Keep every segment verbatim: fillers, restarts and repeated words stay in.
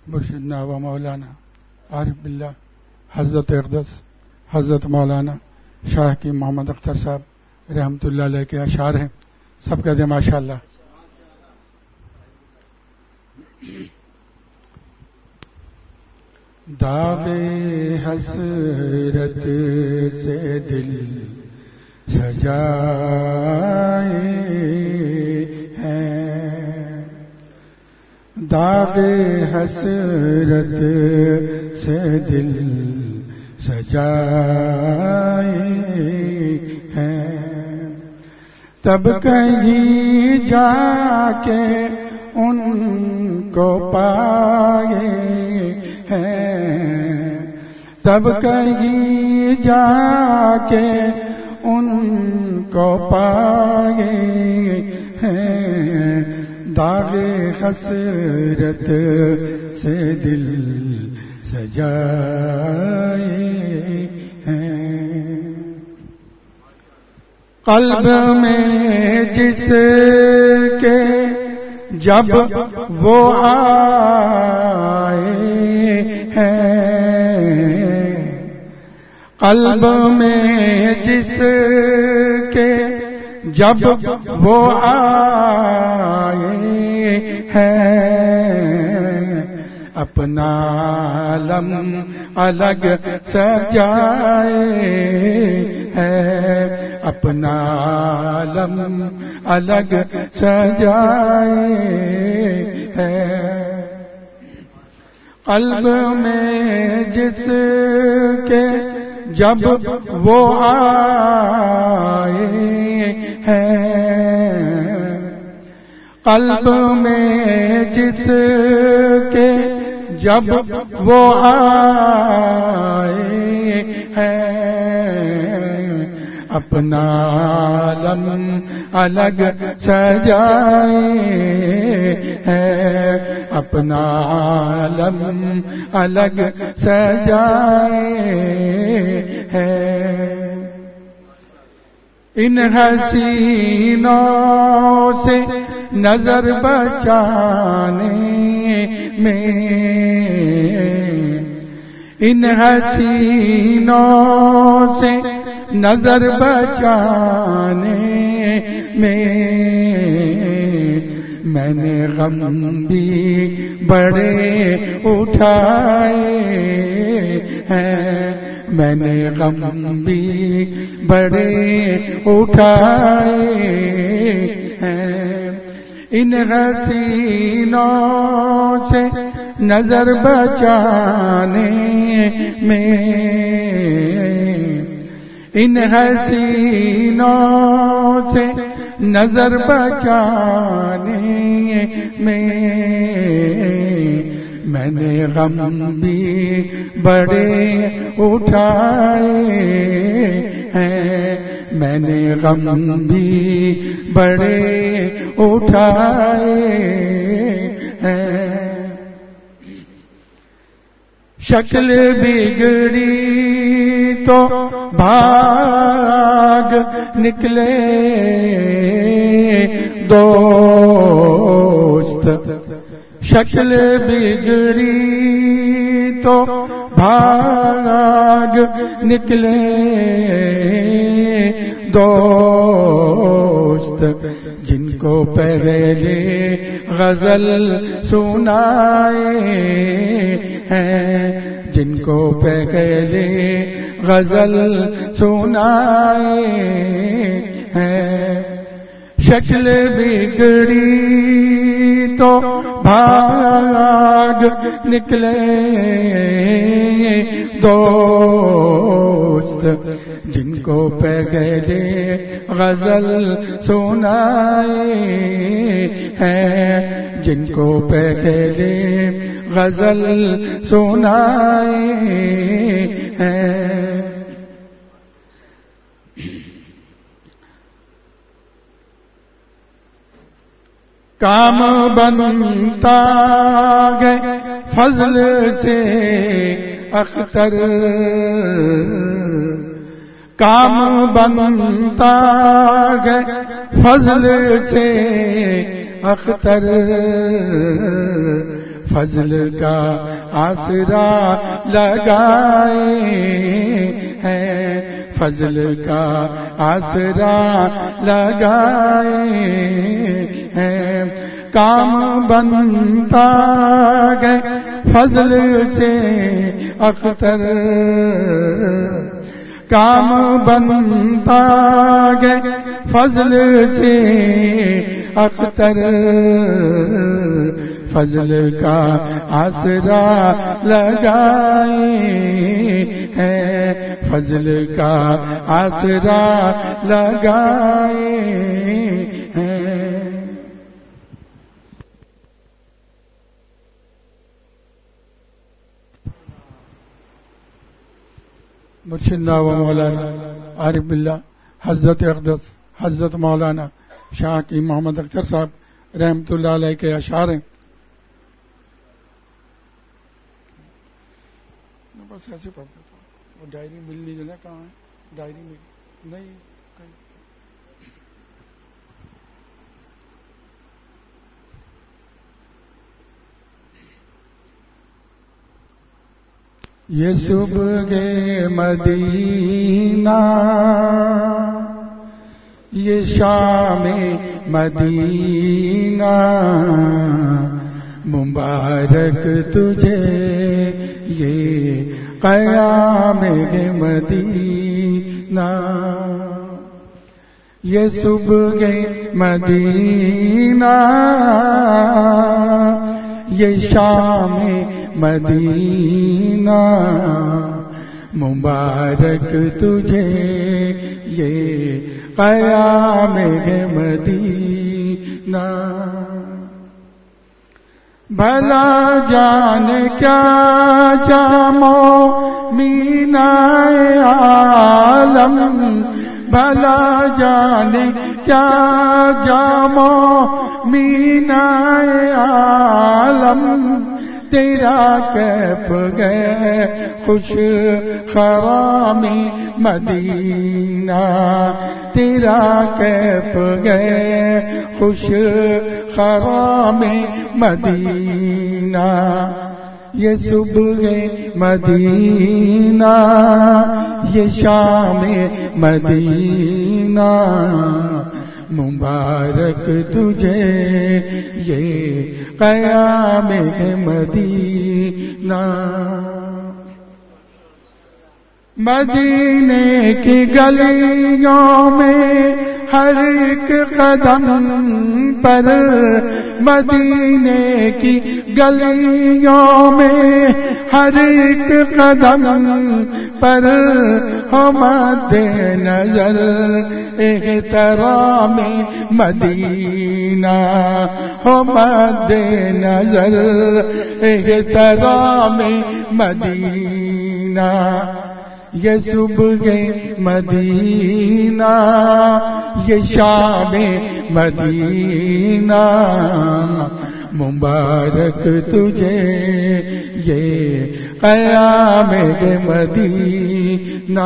مرشدنا و مولانا عارف باللہ حضرت اقدس حضرت مولانا شاہ کی محمد اختر صاحب رحمۃ اللہ علیہ کے اشعار ہیں. سب کہتے ہیں ماشاء اللہ. داغ حسرت سے دل سجائے ہیں، داغ حسرت سے دل سجائے ہیں، تب کہیں جا کے ان کو پائے ہیں، تب کہیں جا کے ان کو پائے ہیں، داغ حسرت سے دل سجائے ہیں. قلب میں جس کے جب وہ آئے ہیں، قلب میں جس کے جب وہ آئے ہیں، اپنا علم الگ سجائے ہیں، اپنا علم الگ سجائے ہیں. قلب میں جس کے جب وہ آئے ہیں، قلب میں جس کے جب وہ آئے ہیں، اپنا علم الگ سجائے ہیں، اپنا علم الگ سجائے ہیں. ان حسینوں سے نظر بچانے میں، ان حسینوں سے نظر بچانے میں، میں نے غم بھی بڑے اٹھائے ہیں، میں نے غم بھی بڑے اٹھائے ہیں. ان حسینوں سے نظر بچانے میں، ان حسینوں سے نظر بچانے میں، میں نے غم بھی بڑے اٹھائے ہیں، میں نے غم بھی بڑے اٹھائے ہیں. شکل بگڑی تو بھاگ نکلے دوست، شکل بگڑی تو بھاگ نکلے دوست، جن کو پہلے غزل سنائے ہیں، جن کو پہلے غزل سنائے ہیں. شکل بگڑی تو بھاگ نکلے دوست، جن کو پہلے غزل سنائے ہیں، جن کو پہلے غزل سنائے ہیں. کام بنتا گئے فضل سے اختر، کام بنتا گئے فضل سے اختر، فضل کا آسرا لگائے ہیں، فضل کا آسرا لگائے ہیں، کام بنتا گئے فضل سے اختر، کام بنتا گئے فضل سے اختر، فضل کا آسرا لگائے ہیں، فضل کا آسرا لگائے ہیں۔ مرشدنا و مولانا عارف باللہ حضرت اقدس حضرت مولانا شاہ کی محمد اختر صاحب رحمۃ اللہ علیہ کے اشعار ہیں۔ بس ایسے پڑھتا تھا، وہ ڈائری ملنی جو نا کہاں ہے، ڈائری مل نہیں کہیں۔ یہ صبح مدینہ، یہ شام مدینہ، مبارک تجھے یہ قیام مدینہ، یہ صبح مدینہ، یہ شام مدینہ، مبارک تجھے یہ قیام مدینہ، بھلا جان کیا جامو مینائے عالم، بھلا جان کیا جامو مینائے عالم، تیرا کیف گئے خوش خرامی مدینہ، تیرا کیف گئے خوش خرامی مدینہ، یہ صبح مدینہ، یہ شام مدینہ، مبارک تجھے یہ قیام مدینہ، مدینے کی گلیوں میں ہر ایک قدم پر، مدینے کی گلیوں میں ہر ایک قدم پر، ہو مد نظر احترام مدینہ، ہو مد نظر احترام مدینہ، یہ صبح مدینہ، یہ شام مدینہ، مبارک تجھے یہ قیام مدینہ،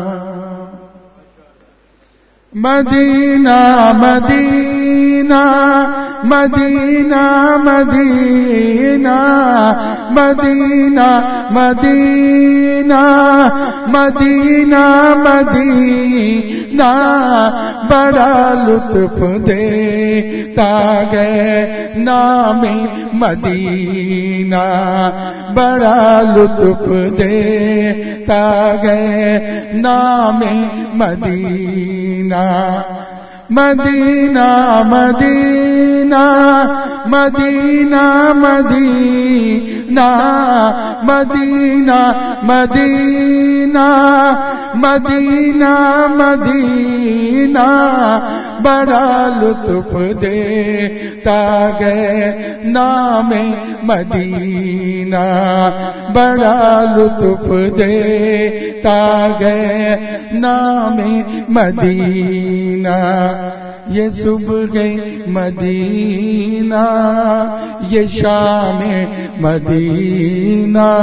مدینہ مدینہ مدینہ مدینہ مدینہ مدینہ مدینہ مدینہ، بڑا لطف دیتا گئے نام مدینہ، بڑا لطف دیتا گئے نام مدینہ، مدینہ مدینہ مدینہ مدینہ مدینہ مدینہ مدینہ مدینہ، بڑا لطف دیتا گئے نام مدینہ، بڑا لطف دیتا گئے نام مدینہ، یہ صبح مدینہ، یہ شام مدینہ،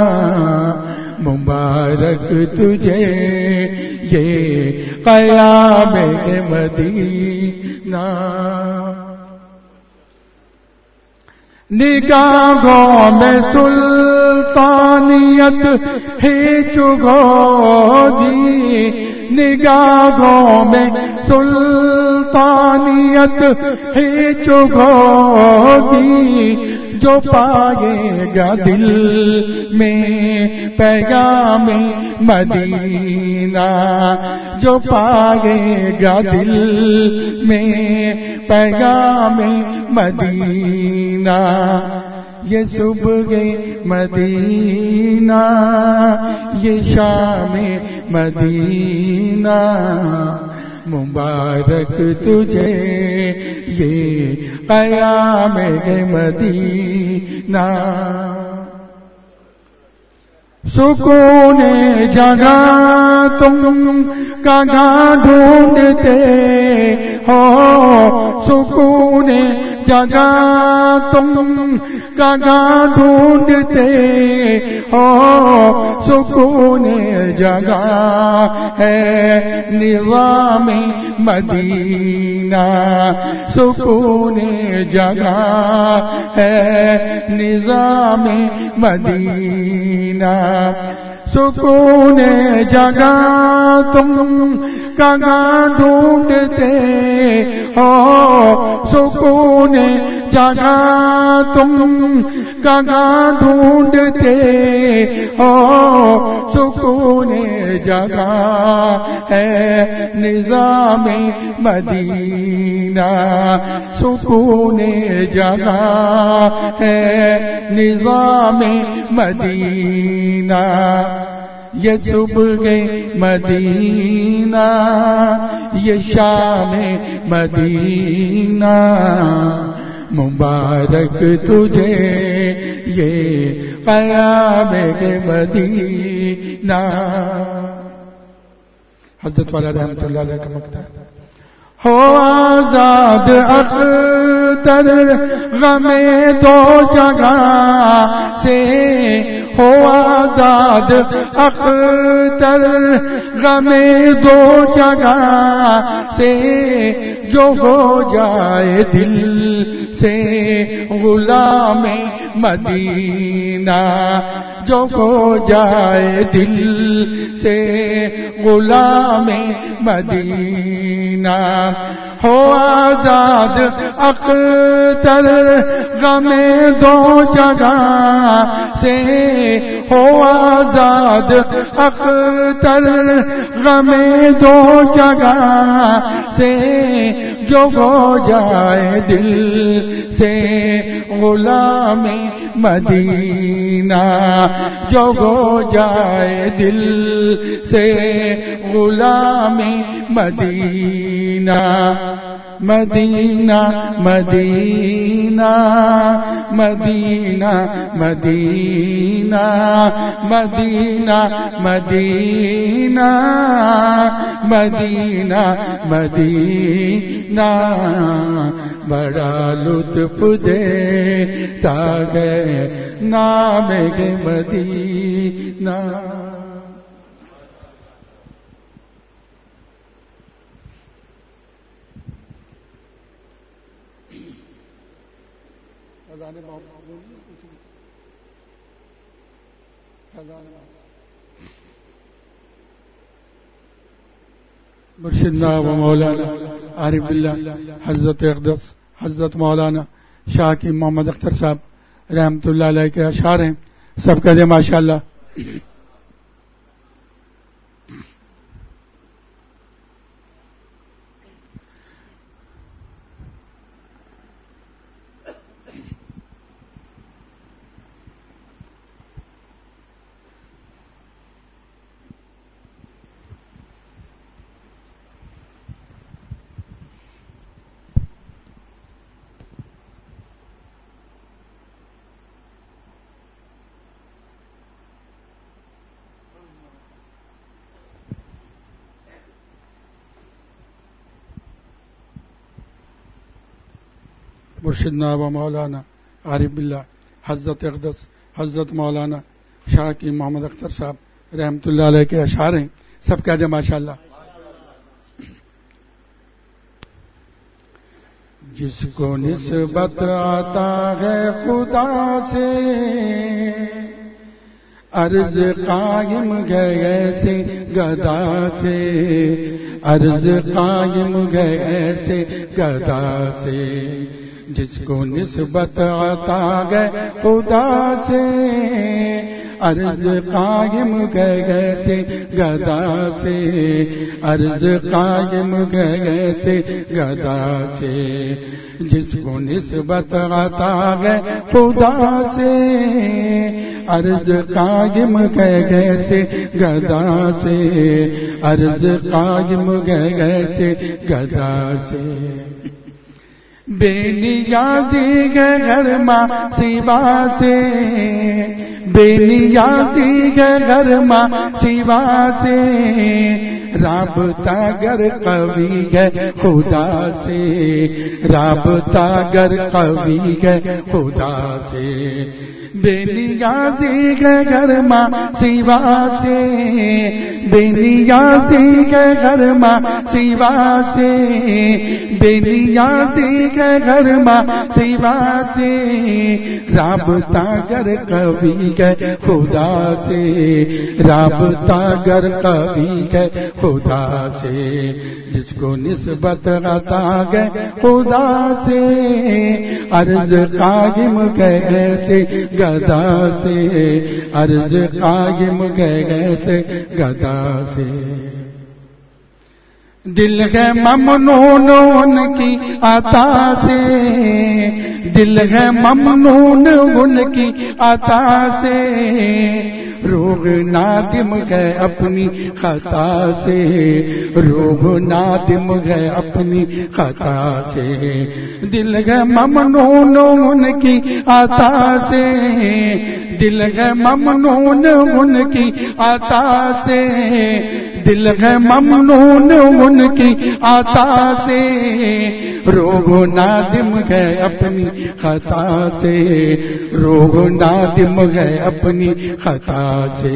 مبارک تجھے یہ قیام مدینہ، نگاہوں میں سلطانیت ہے چگودی، نگاہوں میں سلطانیت ہے چگودی، جو پائے گا دل میں پیغام مدینہ، جو پائے گا دل میں پیغام مدینہ، یہ صبح مدینہ، یہ شام مدینہ، مبارک تجھے یہ قیام مدینہ۔ سکون جگہ تم کہاں ڈھونڈتے ہو، سکون جگہ تم کہاں ڈھونڈتے ہو، سکون جگہ ہے نظام مدینہ، سکون جگہ ہے نظام مدینہ، سکون جگہ تم کہاں ڈھونڈتے ہو، سکون جگہ تم کہاں ڈھونڈتے ہو، سکون جگہ ہے نظام مدینہ، سکون جگہ ہے نظام مدینہ، یہ صبح مدینہ، یہ شام مدینہ، مبارک تجھے یہ قیام مدینہ۔ حضرت والا رحمت اللہ علیہ کا مقطع ہے۔ ہو آزاد اختر غم دو جگہ سے، ہو آزاد اختر غم دو جگہ سے، جو ہو جائے دل سے غلام مدینہ، جو ہو جائے دل سے غلام مدینہ، ہو آزاد اختر غم دو جگہ سے، ہو آزاد اختر غم دو جگہ سے، جو ہو جائے دل سے غلام مدینہ، جو ہو جائے دل سے غلام مدینہ، مدینہ مدینہ مدینہ مدینہ مدینہ مدینہ مدینہ مدینہ، بڑا لطف دیتا ہے نام مدینہ۔ مرشدنا و مولانا عارف باللہ حضرت اقدس حضرت مولانا شاہ کی محمد اختر صاحب رحمت اللہ علیہ کے اشعار ہیں، سب کا دے ماشاء اللہ۔ مرشدنا و مولانا عارف باللہ حضرت اقدس حضرت مولانا شاہ کی محمد اختر صاحب رحمت اللہ علیہ کے اشعار ہیں، سب کہہ دیں ماشاء اللہ۔ جس کو نسبت آتا ہے خدا سے عرض قائم گئے ایسے گدا سے، عرض قائم گئے ایسے گدا سے، جس کو نسبت آتا گئے خدا سے عرض قائم گئے ایسے گدا سے، عرض قائم گئے ایسے گدا سے، جس کو نسبت آتا گئے خدا سے عرض قائم گئے ایسے گدا سے، عرض قائم گئے ایسے گدا سے، بے نیازی گئے گھر ماں سوا سے، بے نیازی گئے گھر ماں سوا سے، رابطہ گر قوی ہے خدا سے، رابطہ گر قوی ہے خدا سے، بے نیازی گئے گھر ماں سوا سے، بے نیازی گئے گھر ماں سوا سے، بے نیازی گئے گھر ماں سوا سے، رابطہ گر قوی ہے خدا سے، رابطہ گر قوی ہے خدا سے، جس کو نسبت عطا گئے خدا سے عرض قائم گئے ایسے گدا سے، عرض قائم گئے ایسے گدا سے، دل ہے ممنون ان کی عطا سے، دل ہے ممنون ان کی عطا سے، روح نادم ہے اپنی خطا سے، روح نادم ہے اپنی خطا سے، دل ہے ممنون ان کی عطا سے، دل ہے ممنون ان کی عطا سے، دل ہے ممنون ان کی عطا سے، روح نادم ہے اپنی خطا سے، روح نادم ہے اپنی خطا سے،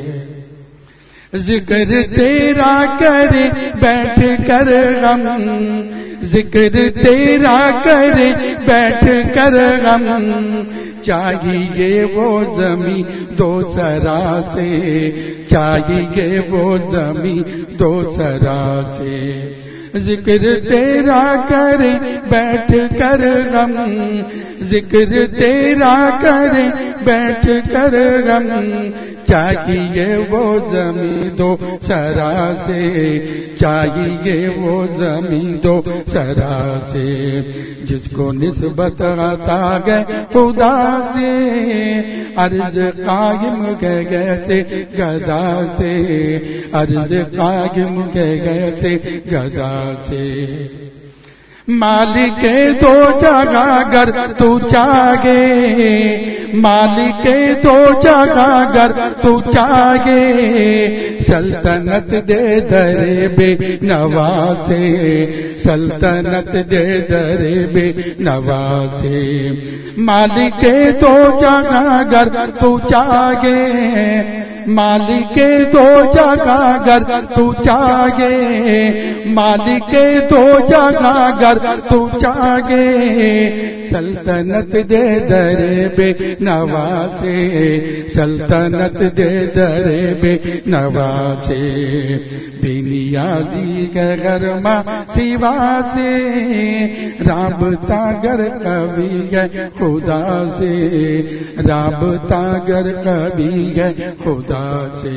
ذکر تیرا کرے بیٹھ کر غم، ذکر تیرا کرے بیٹھ کر غم، چاہیے وہ زمین دو سرا سے، چاہیے وہ زمین دو سرا سے، ذکر تیرا کرے بیٹھ کر غم، ذکر تیرا کرے بیٹھ کر غم، چاہیے وہ زمین دو سرا سے، چاہیے وہ زمین دو سرا سے، جس کو نسبت عطا گئے خدا سے عرض قائم گئے ایسے گدا سے، عرض قائم گئے ایسے گدا سے، مالک دو جگہ گر تو چاہے، مالک دو جگہ گر تو چاہے، سلطنت دے درے بے نوا سے، سلطنت دے درے بے نوا سے، مالک دو جگہ گر تو چاہے، مالک دو جگہ گر تو چاہے، مالک دو جگہ گر تو چاہے، سلطنت دے درے بے نوا سے، سلطنت دے درے بے نوا سے، بے نیازی کے گھر ماں سوا سے، رابطہ گر کبھی ہے خدا سے، رابطہ گر کبھی ہے خدا سے،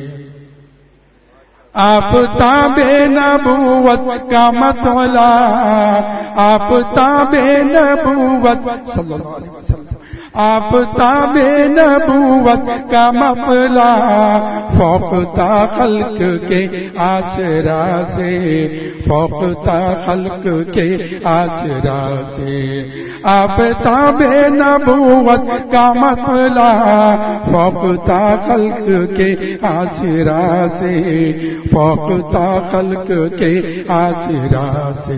آپ تاب نبوت کا مطلع، آپ تاب نبوت صلی اللہ علیہ وسلم، آپ تاب نبوت کا مطلع، فوق تا خلق کے آسرا سے، فوق تا خلق کے آسرا سے، آپ تاب نبوت کا مطلع، فوق تا خلق کے آسرا سے، فوق تا خلق کے آسرا سے،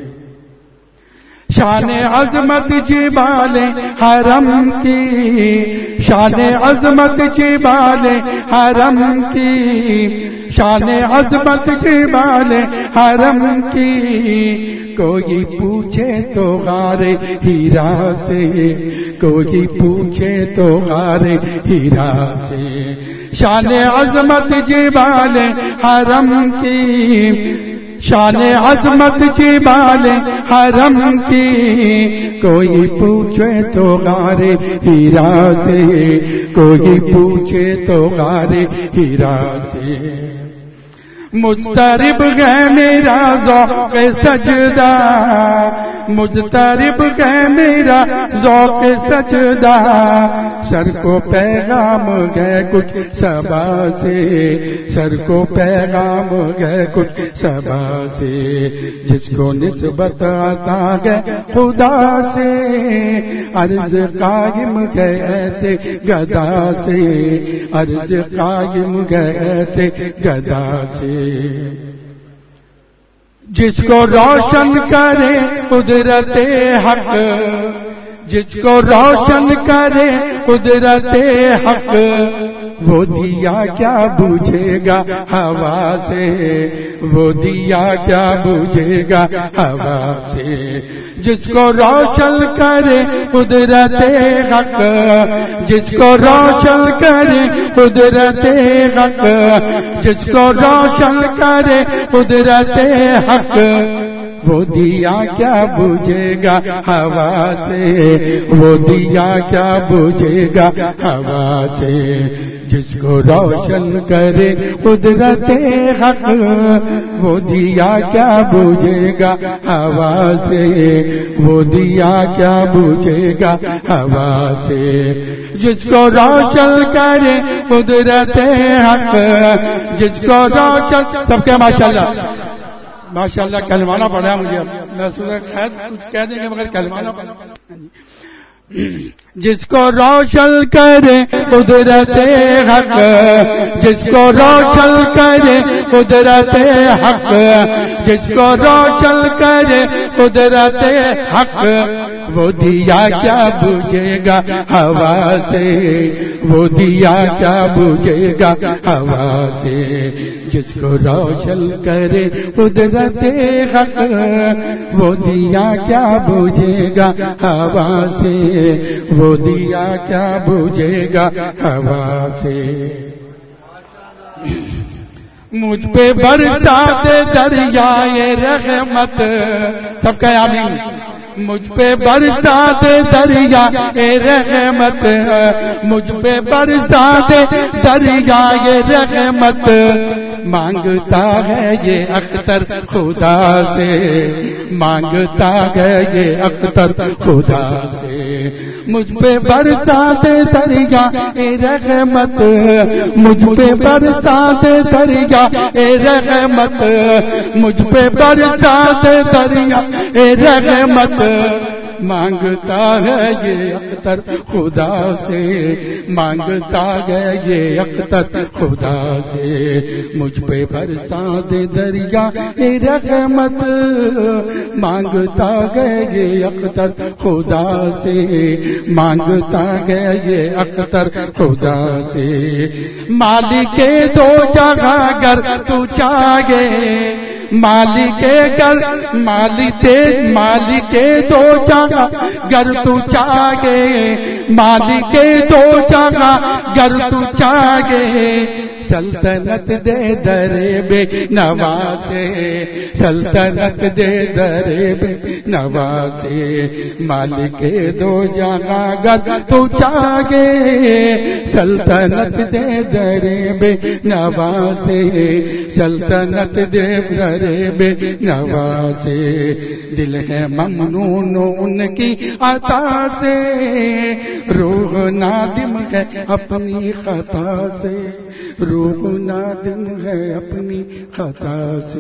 شان عظمت جبال حرم کی، شان عظمت جبال حرم کی، شان عظمت جبال حرم کی کوئی پوچھے تو غار ہیرا سے کوئی پوچھے تو غار ہیرا سے شان عظمت جبال حرم کی شان عظمت جبال حرم کی کوئی پوچھے تو غار ہیرا سے کوئی پوچھے تو غار ہیرا سے مضطرب ہے میرا ذوق سجدہ مضطرب ہے میرا ذوق سجدہ سر کو پیغام گئے کچھ صبا سے سر کو پیغام گئے کچھ صبا سے جس کو نسبت عطا گئے خدا سے عرض قائم گئے ایسے گدا سے عرض قائم گئے ایسے گدا سے جس کو روشن کرے قدرت حق جس کو روشن کرے قدرت حق وہ دیا کیا بجھے گا ہوا سے وہ دیا کیا بجھے گا ہوا سے جس کو روشن کرے قدرت حق جس کو روشن کرے قدرت حق جس کو روشن کرے قدرت حق وہ دیا کیا بجھے گا ہوا سے وہ دیا کیا بجھے گا ہوا سے جس کو روشن کرے قدرت حق وہ دیا کیا بجھے گا ہوا سے وہ دیا کیا بجھے گا ہوا سے جس کو روشن کرے قدرت حق جس کو روشن سب کے ماشاءاللہ ماشاءاللہ کلمانہ پڑھا مجھے میں سوچا خیر کچھ کہہ دیں گے مگر کلمانہ پڑھا جس کو روشن کرے قدرت حق جس کو روشن کرے قدرت حق جس کو روشن کرے قدرت حق وہ دیا کیا بجھے گا ہوا سے وہ دیا کیا بجھے گا ہوا سے جس کو روشن کرے قدرت حق وہ دیا کیا بجھے گا ہوا سے وہ دیا کیا بجھے گا ہوا سے مجھ پہ برسات دریائے رحمت سب کا آمین مجھ پہ برسات دریا اے رحمت مجھ پہ برسات دریا اے رحمت مانگتا ہے یہ اختر خدا سے مانگتا ہے یہ اختر خدا سے مجھ پہ برسات دریا اے رحمت مجھ پہ برسات دریا اے رحمت مجھ پہ برسات دریا اے رحمت مانگتا ہے یہ اختر خدا سے مانگتا ہے یہ اختر خدا سے مجھ پہ برسات دریا اے رحمت مانگتا ہے یہ اختر خدا سے مانگتا ہے یہ اختر خدا سے مالک دو جگہ گر تو چاہے مالک گر مالک مالک دو جگہ گر تو چاہے مالک دو جگہ گر تو چاہے سلطنت دے درے بے نوازے سلطنت دے درے بے نوازے مالک دو جگہ گر تو چاہے سلطنت دے درے بے نوازے سلطنت دے درے بے نوازے دل ہے ممنون ان کی عطا سے روح نادم ہے اپنی خطا سے روح نادم ہے اپنی خطا سے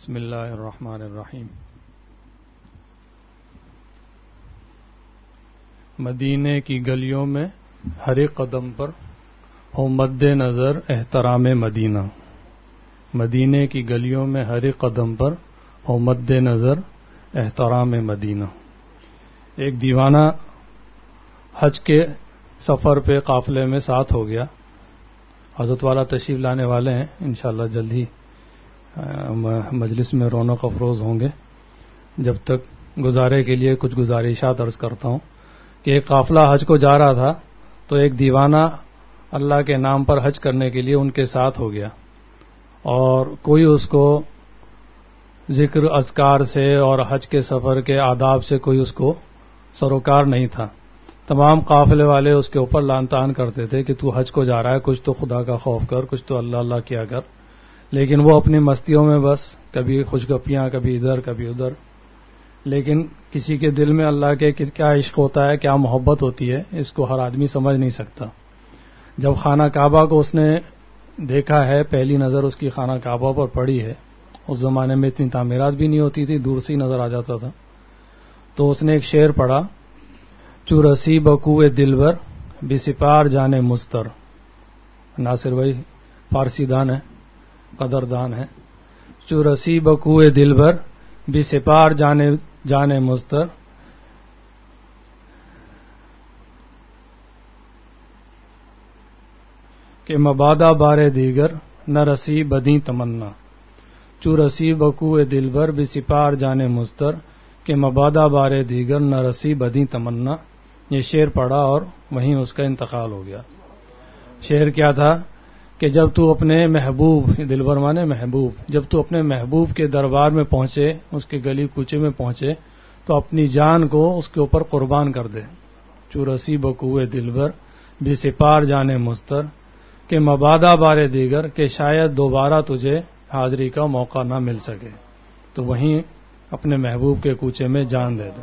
بسم اللہ الرحمن الرحیم. مدینے کی گلیوں میں ہر ایک قدم پر ہو مد نظر احترام مدینہ. مدینے کی گلیوں میں ہر ایک قدم پر ہو مد نظر احترام مدینہ. ایک دیوانہ حج کے سفر پہ قافلے میں ساتھ ہو گیا. حضرت والا تشریف لانے والے ہیں، انشاءاللہ جلد ہی مجلس میں رونق افروز ہوں گے. جب تک گزارے کے لیے کچھ گزارشات عرض کرتا ہوں کہ ایک قافلہ حج کو جا رہا تھا تو ایک دیوانہ اللہ کے نام پر حج کرنے کے لیے ان کے ساتھ ہو گیا، اور کوئی اس کو ذکر اذکار سے اور حج کے سفر کے آداب سے کوئی اس کو سروکار نہیں تھا. تمام قافلے والے اس کے اوپر لعن طعن کرتے تھے کہ تو حج کو جا رہا ہے، کچھ تو خدا کا خوف کر، کچھ تو اللہ اللہ کیا کر. لیکن وہ اپنی مستیوں میں بس کبھی خوشگپیاں، کبھی ادھر کبھی ادھر. لیکن کسی کے دل میں اللہ کے کیا عشق ہوتا ہے، کیا محبت ہوتی ہے، اس کو ہر آدمی سمجھ نہیں سکتا. جب خانہ کعبہ کو اس نے دیکھا ہے، پہلی نظر اس کی خانہ کعبہ پر پڑی ہے، اس زمانے میں اتنی تعمیرات بھی نہیں ہوتی تھی، دور سے ہی نظر آ جاتا تھا، تو اس نے ایک شعر پڑھا، چورسی بکوئے دلبر بے سپار جانے مستر. ناصر بھائی فارسی دان ہے، قدردان ہے. چورسی بکوئے دلبر بے سپار جانے جانے مستر، کہ مبادہ بارے دیگر نہ رسی بدی تمنا. چورسی بکوئے دلبر بے سپار جانے مستر، کہ مبادہ بارے دیگر نہ رسی بدی تمنا. یہ شعر پڑھا اور وہیں اس کا انتقال ہو گیا. شعر کیا تھا کہ جب تو اپنے محبوب، دلبر مانے محبوب، جب تو اپنے محبوب کے دربار میں پہنچے، اس کے گلی کوچے میں پہنچے، تو اپنی جان کو اس کے اوپر قربان کر دے. چورسی بکوئے دلبر بے سپار جانے مستر، کہ مبادہ بارے دیگر، کہ شاید دوبارہ تجھے حاضری کا موقع نہ مل سکے، تو وہیں اپنے محبوب کے کوچے میں جان دے دے.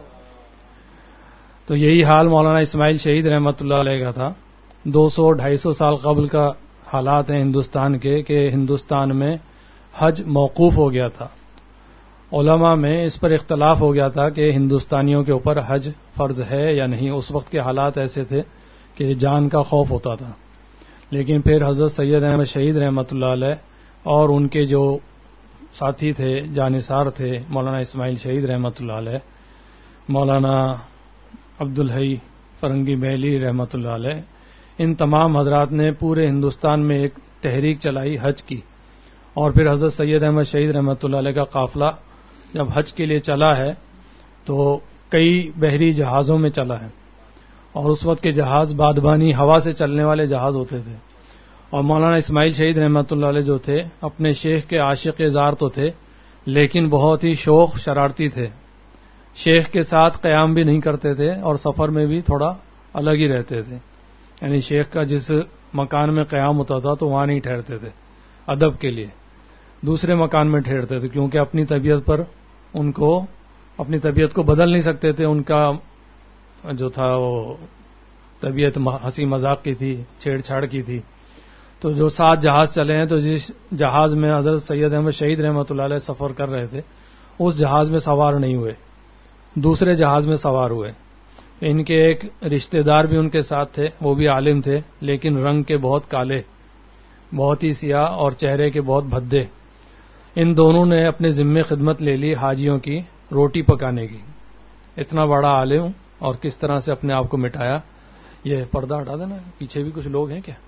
تو یہی حال مولانا اسماعیل شہید رحمۃ اللہ علیہ کا تھا. دو سو ڈھائی سو سال قبل کا حالات ہیں ہندوستان کے، کہ ہندوستان میں حج موقوف ہو گیا تھا. علماء میں اس پر اختلاف ہو گیا تھا کہ ہندوستانیوں کے اوپر حج فرض ہے یا نہیں. اس وقت کے حالات ایسے تھے کہ جان کا خوف ہوتا تھا. لیکن پھر حضرت سید احمد شہید رحمۃ اللہ علیہ اور ان کے جو ساتھی تھے، جانثار تھے، مولانا اسماعیل شہید رحمۃ اللہ علیہ، مولانا عبدالحی فرنگی محلی رحمۃ اللہ علیہ، ان تمام حضرات نے پورے ہندوستان میں ایک تحریک چلائی حج کی. اور پھر حضرت سید احمد شہید رحمۃ اللہ علیہ کا قافلہ جب حج کے لیے چلا ہے تو کئی بحری جہازوں میں چلا ہے، اور اس وقت کے جہاز بادبانی ہوا سے چلنے والے جہاز ہوتے تھے. اور مولانا اسماعیل شہید رحمۃ اللہ علیہ جو تھے، اپنے شیخ کے عاشق زار تو تھے، لیکن بہت ہی شوخ شرارتی تھے. شیخ کے ساتھ قیام بھی نہیں کرتے تھے، اور سفر میں بھی تھوڑا الگ ہی رہتے تھے. یعنی شیخ کا جس مکان میں قیام ہوتا تھا تو وہاں نہیں ٹھہرتے تھے، ادب کے لیے دوسرے مکان میں ٹھہرتے تھے، کیونکہ اپنی طبیعت پر ان کو اپنی طبیعت کو بدل نہیں سکتے تھے. ان کا جو تھا وہ طبیعت ہنسی مذاق کی تھی، چھیڑ چھاڑ کی تھی. تو جو سات جہاز چلے ہیں، تو جس جہاز میں حضرت سید احمد شہید رحمۃ اللہ علیہ سفر کر رہے تھے، اس جہاز میں سوار نہیں ہوئے، دوسرے جہاز میں سوار ہوئے. ان کے ایک رشتہ دار بھی ان کے ساتھ تھے، وہ بھی عالم تھے، لیکن رنگ کے بہت کالے، بہت ہی سیاہ، اور چہرے کے بہت بھدے. ان دونوں نے اپنے ذمے خدمت لے لی حاجیوں کی روٹی پکانے کی. اتنا بڑا عالم اور کس طرح سے اپنے آپ کو مٹایا. یہ پردہ ہٹا دینا، پیچھے بھی کچھ لوگ ہیں کیا؟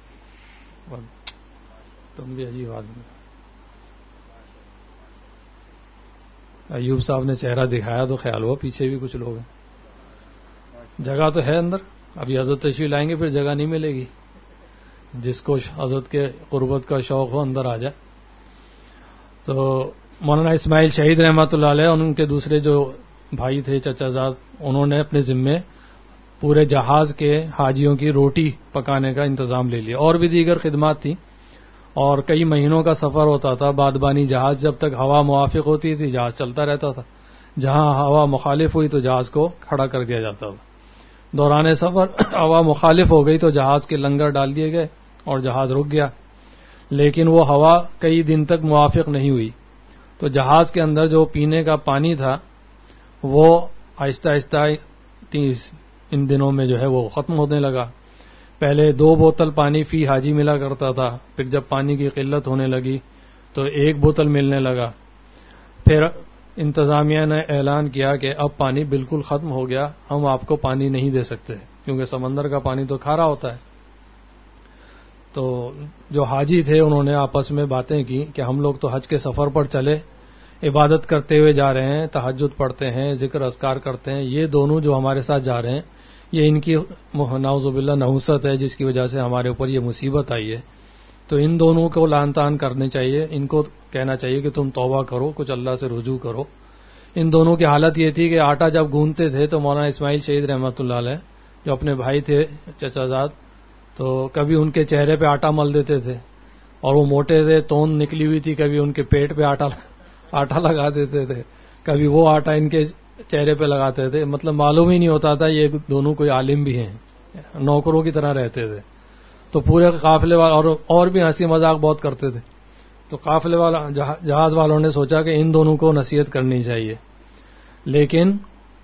تم بھی عجیب آدمی. ایوب صاحب نے چہرہ دکھایا تو خیال ہوا پیچھے بھی کچھ لوگ ہیں. جگہ تو ہے اندر، ابھی حضرت تشریف لائیں گے پھر جگہ نہیں ملے گی. جس کو حضرت کے قربت کا شوق ہو اندر آ جائے. تو مولانا اسماعیل شہید رحمۃ اللہ علیہ اور ان کے دوسرے جو بھائی تھے چچا زاد، انہوں نے اپنے ذمے پورے جہاز کے حاجیوں کی روٹی پکانے کا انتظام لے لیا. اور بھی دیگر خدمات تھیں، اور کئی مہینوں کا سفر ہوتا تھا. بادبانی جہاز، جب تک ہوا موافق ہوتی تھی جہاز چلتا رہتا تھا، جہاں ہوا مخالف ہوئی تو جہاز کو کھڑا کر دیا جاتا تھا. دوران سفر ہوا مخالف ہو گئی تو جہاز کے لنگر ڈال دیے گئے اور جہاز رک گیا. لیکن وہ ہوا کئی دن تک موافق نہیں ہوئی، تو تو جہاز کے اندر جو پینے کا پانی تھا وہ آہستہ آہستہ ان دنوں میں جو ہے وہ ختم ہونے لگا. پہلے دو بوتل پانی فی حاجی ملا کرتا تھا، پھر جب پانی کی قلت ہونے لگی تو ایک بوتل ملنے لگا. پھر انتظامیہ نے اعلان کیا کہ اب پانی بالکل ختم ہو گیا، ہم آپ کو پانی نہیں دے سکتے کیونکہ سمندر کا پانی تو کھارا ہوتا ہے. تو جو حاجی تھے انہوں نے آپس میں باتیں کی کہ ہم لوگ تو حج کے سفر پر چلے، عبادت کرتے ہوئے جا رہے ہیں، تہجد پڑھتے ہیں، ذکر اذکار کرتے ہیں، یہ دونوں جو ہمارے ساتھ جا رہے ہیں یہ ان کی نعوذ باللہ نحوست ہے جس کی وجہ سے ہمارے اوپر یہ مصیبت آئی ہے. تو ان دونوں کو لعن طعن کرنے چاہیے، ان کو کہنا چاہیے کہ تم توبہ کرو، کچھ اللہ سے رجوع کرو. ان دونوں کی حالت یہ تھی کہ آٹا جب گوندتے تھے تو مولانا اسماعیل شہید رحمۃ اللہ علیہ جو اپنے بھائی تھے چچا زاد، تو کبھی ان کے چہرے پہ آٹا مل دیتے تھے اور وہ موٹے تھے، توند نکلی ہوئی تھی، کبھی ان کے پیٹ پہ آٹا آٹا لگا دیتے تھے، کبھی وہ آٹا ان کے چہرے پہ لگاتے تھے. مطلب معلوم ہی نہیں ہوتا تھا یہ دونوں کوئی عالم بھی ہیں، نوکروں کی طرح رہتے تھے. تو پورے قافلے والے اور اور بھی ہنسی مذاق بہت کرتے تھے. تو قافلے والا جہاز والوں نے سوچا کہ ان دونوں کو نصیحت کرنی چاہیے، لیکن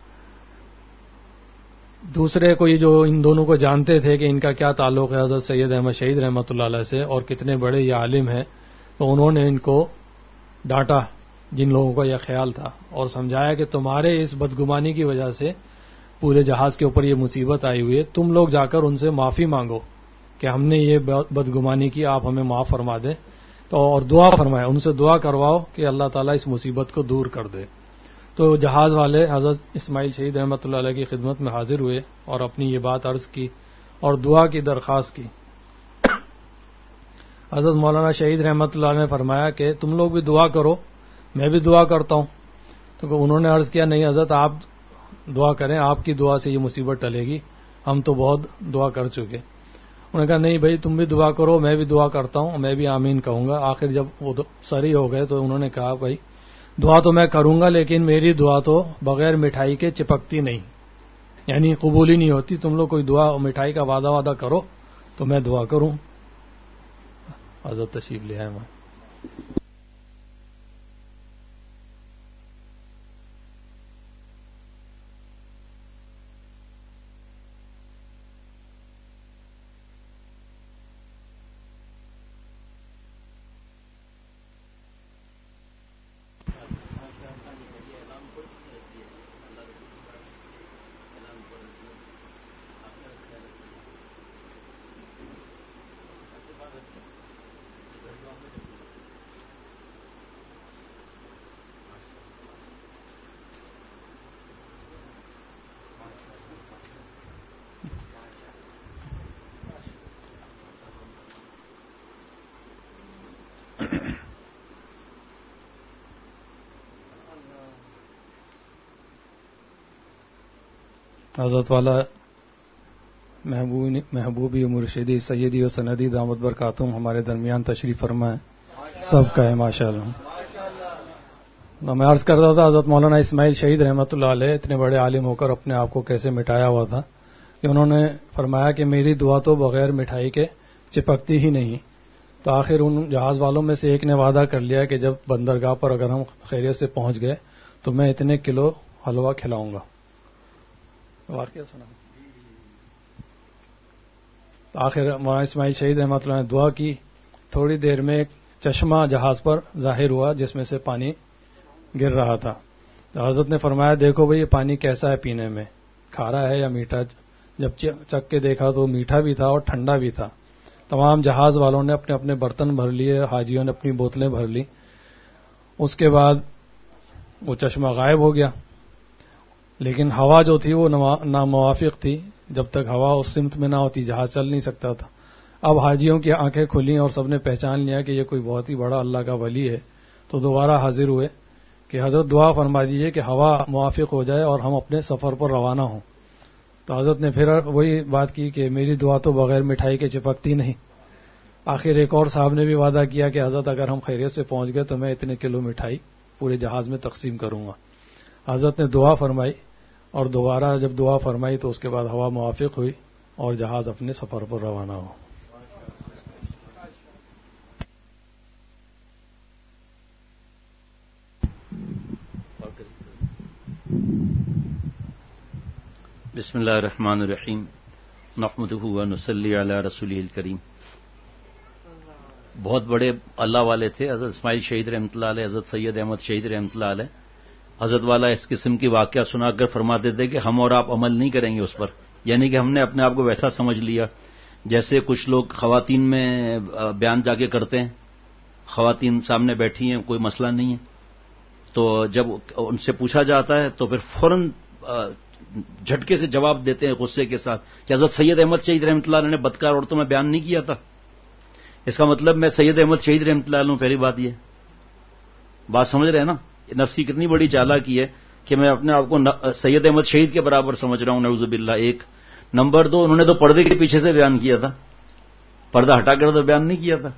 دوسرے کوئی جو ان دونوں کو جانتے تھے کہ ان کا کیا تعلق ہے حضرت سید احمد شہید رحمۃ اللہ علیہ سے اور کتنے بڑے یہ عالم ہیں، تو انہوں نے ان کو ڈانٹا جن لوگوں کا یہ خیال تھا اور سمجھایا کہ تمہارے اس بدگمانی کی وجہ سے پورے جہاز کے اوپر یہ مصیبت آئی ہوئی ہے، تم لوگ جا کر ان سے معافی مانگو کہ ہم نے یہ بدگمانی کی، آپ ہمیں معاف فرما دیں. تو اور دعا فرمائے، ان سے دعا کرواؤ کہ اللہ تعالیٰ اس مصیبت کو دور کر دے. تو جہاز والے حضرت اسماعیل شہید رحمۃ اللہ علیہ کی خدمت میں حاضر ہوئے اور اپنی یہ بات عرض کی اور دعا کی درخواست کی. حضرت مولانا شہید رحمۃ اللہ علیہ نے فرمایا کہ تم لوگ بھی دعا کرو، میں بھی دعا کرتا ہوں. تو انہوں نے عرض کیا نہیں حضرت آپ دعا کریں، آپ کی دعا سے یہ مصیبت ٹلے گی، ہم تو بہت دعا کر چکے. انہوں نے کہا نہیں بھائی تم بھی دعا کرو، میں بھی دعا کرتا ہوں، میں بھی آمین کہوں گا. آخر جب وہ سری ہو گئے تو انہوں نے کہا بھائی دعا تو میں کروں گا لیکن میری دعا تو بغیر مٹھائی کے چپکتی نہیں، یعنی قبول ہی نہیں ہوتی. تم لوگ کوئی دعا مٹھائی کا وعدہ وعدہ کرو تو میں دعا کروں. حضرت تشریف لے آئے میں. حضرت والا محبوبی مرشدی سیدی و سندی دامت برکاتہم ہمارے درمیان تشریف فرما ہے، سب کا ہے ماشاء اللہ. میں عرض کرتا تھا حضرت مولانا اسماعیل شہید رحمۃ اللہ علیہ اتنے بڑے عالم ہو کر اپنے آپ کو کیسے مٹایا ہوا تھا کہ انہوں نے فرمایا کہ میری دعا تو بغیر مٹھائی کے چپکتی ہی نہیں. تو آخر ان جہاز والوں میں سے ایک نے وعدہ کر لیا کہ جب بندرگاہ پر اگر ہم خیریت سے پہنچ گئے تو میں اتنے کلو حلوہ کھلاؤں گا. واقعہ سنا. آخر مولانا اسماعیل شہید رحمۃ اللہ نے دعا کی. تھوڑی دیر میں ایک چشمہ جہاز پر ظاہر ہوا جس میں سے پانی گر رہا تھا. تو حضرت نے فرمایا دیکھو بھئی یہ پانی کیسا ہے پینے میں، کھارا ہے یا میٹھا. جب چکھ کے دیکھا تو میٹھا بھی تھا اور ٹھنڈا بھی تھا. تمام جہاز والوں نے اپنے اپنے برتن بھر لیے، حاجیوں نے اپنی بوتلیں بھر لی. اس کے بعد وہ چشمہ غائب ہو گیا، لیکن ہوا جو تھی وہ ناموافق تھی. جب تک ہوا اس سمت میں نہ ہوتی جہاز چل نہیں سکتا تھا. اب حاجیوں کی آنکھیں کھلیں اور سب نے پہچان لیا کہ یہ کوئی بہت ہی بڑا اللہ کا ولی ہے. تو دوبارہ حاضر ہوئے کہ حضرت دعا فرما دیجئے کہ ہوا موافق ہو جائے اور ہم اپنے سفر پر روانہ ہوں. تو حضرت نے پھر وہی بات کی کہ میری دعا تو بغیر مٹھائی کے چپکتی نہیں. آخر ایک اور صاحب نے بھی وعدہ کیا کہ حضرت اگر ہم خیریت سے پہنچ گئے تو میں اتنے کلو مٹھائی پورے جہاز میں تقسیم کروں گا. حضرت نے دعا فرمائی اور دوبارہ جب دعا فرمائی تو اس کے بعد ہوا موافق ہوئی اور جہاز اپنے سفر پر روانہ ہو. بسم اللہ الرحمن الرحیم نحمدہ و نصلی علی رسولہ الکریم. بہت بڑے اللہ والے تھے حضرت اسماعیل شہید رحمۃ اللہ علیہ, حضرت سید احمد شہید رحمۃ اللہ علیہ. حضرت والا اس قسم کی واقعہ سنا کر فرماتے تھے کہ ہم اور آپ عمل نہیں کریں گے اس پر, یعنی کہ ہم نے اپنے آپ کو ویسا سمجھ لیا جیسے کچھ لوگ خواتین میں بیان جا کے کرتے ہیں, خواتین سامنے بیٹھی ہیں, کوئی مسئلہ نہیں ہے, تو جب ان سے پوچھا جاتا ہے تو پھر فوراً جھٹکے سے جواب دیتے ہیں غصے کے ساتھ کہ حضرت سید احمد شہید رحمۃ اللہ علیہ نے بدکار عورتوں میں بیان نہیں کیا تھا. اس کا مطلب میں سید احمد شہید رحمۃ اللہ علیہ ہوں. پہلی بات یہ بات سمجھ رہے ہیں نا, نفسی کتنی بڑی چالاکی ہے کہ میں اپنے آپ کو سید احمد شہید کے برابر سمجھ رہا ہوں, نعوذ باللہ. ایک نمبر دو, انہوں نے تو پردے کے پیچھے سے بیان کیا تھا, پردہ ہٹا کر تو بیان نہیں کیا تھا.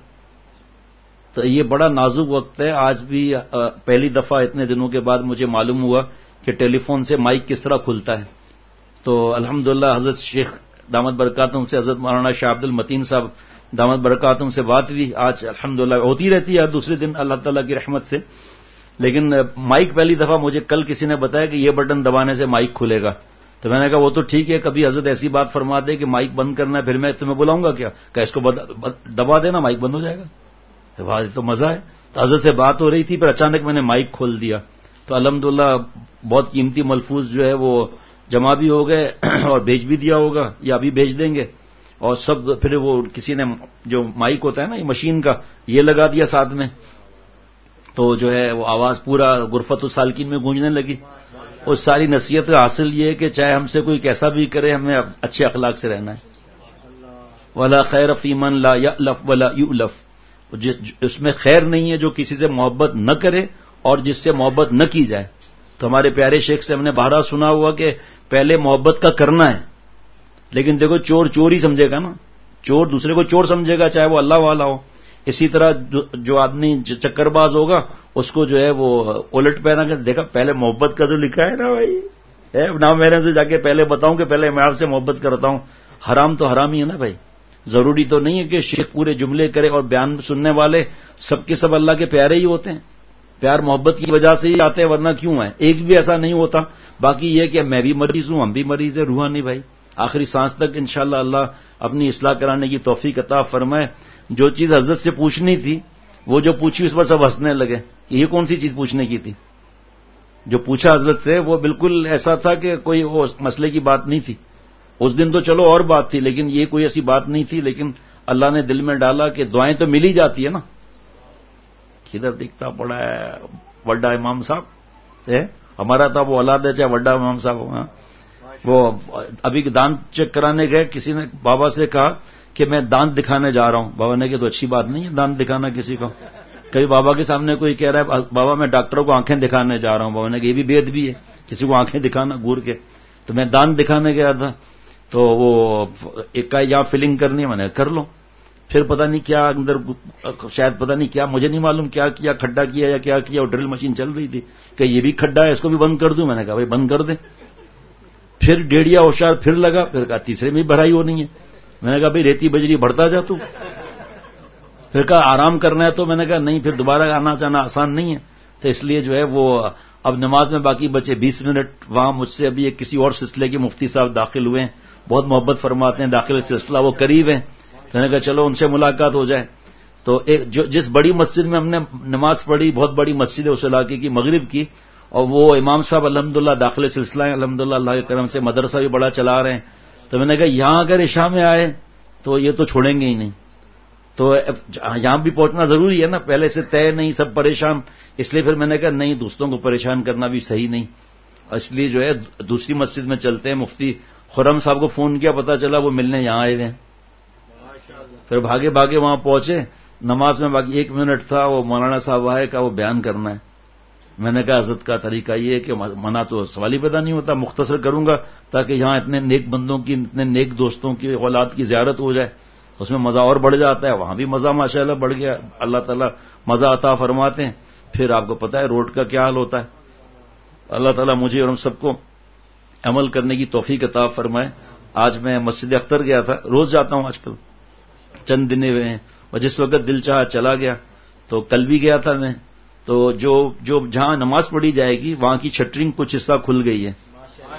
تو یہ بڑا نازک وقت ہے. آج بھی پہلی دفعہ اتنے دنوں کے بعد مجھے معلوم ہوا کہ ٹیلی فون سے مائک کس طرح کھلتا ہے. تو الحمدللہ حضرت شیخ دامت برکاتہم سے, حضرت مولانا شاہ عبد المتین صاحب دامت برکاتہم سے بات ہوئی. آج الحمدللہ ہوتی رہتی ہے ہر دوسرے دن اللہ تعالیٰ کی رحمت سے. لیکن مائک پہلی دفعہ مجھے کل کسی نے بتایا کہ یہ بٹن دبانے سے مائک کھلے گا. تو میں نے کہا وہ تو ٹھیک ہے, کبھی حضرت ایسی بات فرما دے کہ مائک بند کرنا ہے, پھر میں تمہیں بلاؤں گا کیا, کہ اس کو دبا دینا مائک بند ہو جائے گا. تو مزہ ہے. تو حضرت سے بات ہو رہی تھی, پھر اچانک میں نے مائک کھول دیا. تو الحمدللہ بہت قیمتی ملفوظ جو ہے وہ جمع بھی ہو گئے اور بھیج بھی دیا ہوگا یا ابھی بھیج دیں گے. اور سب پھر وہ کسی نے جو مائک ہوتا ہے نا یہ مشین کا, یہ لگا دیا ساتھ میں, تو جو ہے وہ آواز پورا غرفت السالکین میں گونجنے لگی. اور ساری نصیحت کا حاصل یہ ہے کہ چاہے ہم سے کوئی کیسا بھی کرے, ہمیں اچھے اخلاق سے رہنا ہے. ولا خیر فی من لا یألف ولا یؤلف, اس میں خیر نہیں ہے جو کسی سے محبت نہ کرے اور جس سے محبت نہ کی جائے. تو ہمارے پیارے شیخ سے ہم نے بارہا سنا ہوا کہ پہلے محبت کا کرنا ہے, لیکن دیکھو چور چور ہی سمجھے گا نا, چور دوسرے کو چور سمجھے گا چاہے وہ اللہ والا ہو. اسی طرح جو آدمی چکر باز ہوگا اس کو جو ہے وہ الٹ پہنا کے دیکھا پہلے محبت کا تو لکھا ہے نا بھائی, نہ میں نے سے جا کے پہلے بتاؤں کہ پہلے میں آپ سے محبت کرتا ہوں. حرام تو حرام ہی ہے نا بھائی. ضروری تو نہیں ہے کہ شیخ پورے جملے کرے اور بیان سننے والے سب کے سب اللہ کے پیارے ہی ہوتے ہیں. پیار محبت کی وجہ سے ہی آتے ہیں, ورنہ کیوں ہے؟ ایک بھی ایسا نہیں ہوتا. باقی یہ کہ میں بھی مریض ہوں, ہم بھی مریض ہیں روحانی بھائی. آخری سانس تک انشاءاللہ اللہ اپنی اصلاح کرانے کی توفیق عطا فرمائے. جو چیز حضرت سے پوچھنی تھی وہ جو پوچھی اس پر سب ہنسنے لگے کہ یہ کون سی چیز پوچھنے کی تھی. جو پوچھا حضرت سے وہ بالکل ایسا تھا کہ کوئی وہ مسئلے کی بات نہیں تھی. اس دن تو چلو اور بات تھی, لیکن یہ کوئی ایسی بات نہیں تھی. لیکن اللہ نے دل میں ڈالا کہ دعائیں تو مل ہی جاتی ہے نا. کدھر دکھتا پڑا ہے وڈا امام صاحب ہے ہمارا تھا, وہ اولاد ہے چاہے وڈا امام صاحب ہو. وہ ابھی دانت چیک کرانے گئے, کسی نے بابا سے کہا کہ میں دانت دکھانے جا رہا ہوں. بابا نے کہا تو اچھی بات نہیں ہے دانت دکھانا کسی کو. کبھی بابا کے سامنے کوئی کہہ رہا ہے بابا میں ڈاکٹروں کو آنکھیں دکھانے جا رہا ہوں, بابا نے کہا یہ بھی بید بھی ہے کسی کو آنکھیں دکھانا گور کے. تو میں دانت دکھانے گیا تھا, تو وہ ایک کا یہاں فلنگ کرنی ہے, میں نے کر لو. پھر پتہ نہیں کیا اندر, شاید پتہ نہیں کیا, مجھے نہیں معلوم کیا کیا, کھڈا کیا یا کیا کیا, اور ڈرل مشین چل رہی تھی کہ یہ بھی کھڈا ہے اس کو بھی بند کر دوں. میں نے کہا بھائی بند کر دیں. پھر ڈیڑیا ہوشیار پھر لگا, پھر کہا تیسرے میں بھرائی ہونی ہے. میں نے کہا بھائی ریتی بجری بڑھتا جا تو. پھر کہا آرام کرنا ہے, تو میں نے کہا نہیں, پھر دوبارہ آنا جانا آسان نہیں ہے. تو اس لیے جو ہے وہ اب نماز میں باقی بچے بیس منٹ. وہاں مجھ سے ابھی ایک کسی اور سلسلے کے مفتی صاحب داخل ہوئے ہیں, بہت محبت فرماتے ہیں, داخل سلسلہ وہ قریب ہیں. تو میں نے کہا چلو ان سے ملاقات ہو جائے. تو ایک جو جس بڑی مسجد میں ہم نے نماز پڑھی, بہت بڑی مسجد ہے اس علاقے کی, مغرب کی, اور وہ امام صاحب الحمدللہ داخل سلسلہ ہیں, الحمدللہ اللہ کے کرم سے مدرسہ بھی بڑا چلا رہے ہیں. تو میں نے کہا یہاں اگر عشاء میں آئے تو یہ تو چھوڑیں گے ہی نہیں. تو یہاں بھی پہنچنا ضروری ہے نا, پہلے سے طے نہیں, سب پریشان. اس لیے پھر میں نے کہا نہیں, دوستوں کو پریشان کرنا بھی صحیح نہیں. اس لیے جو ہے دوسری مسجد میں چلتے ہیں. مفتی خرم صاحب کو فون کیا, پتا چلا وہ ملنے یہاں آئے ہوئے ہیں. پھر بھاگے بھاگے وہاں پہنچے. نماز میں باقی ایک منٹ تھا, وہ مولانا صاحب آئے کا وہ بیان کرنا ہے. میں نے کہا حضرت کا طریقہ یہ ہے کہ منع تو سوال ہی پیدا نہیں ہوتا, مختصر کروں گا تاکہ یہاں اتنے نیک بندوں کی, اتنے نیک دوستوں کی اولاد کی زیارت ہو جائے. اس میں مزہ اور بڑھ جاتا ہے. وہاں بھی مزہ ماشاءاللہ بڑھ گیا, اللہ تعالیٰ مزہ عطا فرماتے ہیں. پھر آپ کو پتہ ہے روڈ کا کیا حال ہوتا ہے. اللہ تعالیٰ مجھے اور ہم سب کو عمل کرنے کی توفیق عطا فرمائے. آج میں مسجد اختر گیا تھا, روز جاتا ہوں آج کل, چند دن ہوئے ہیں, اور جس وقت دل چاہا چلا گیا. تو کل بھی گیا تھا میں, تو جو جو جہاں نماز پڑھی جائے گی وہاں کی شٹرنگ کچھ حصہ کھل گئی ہے.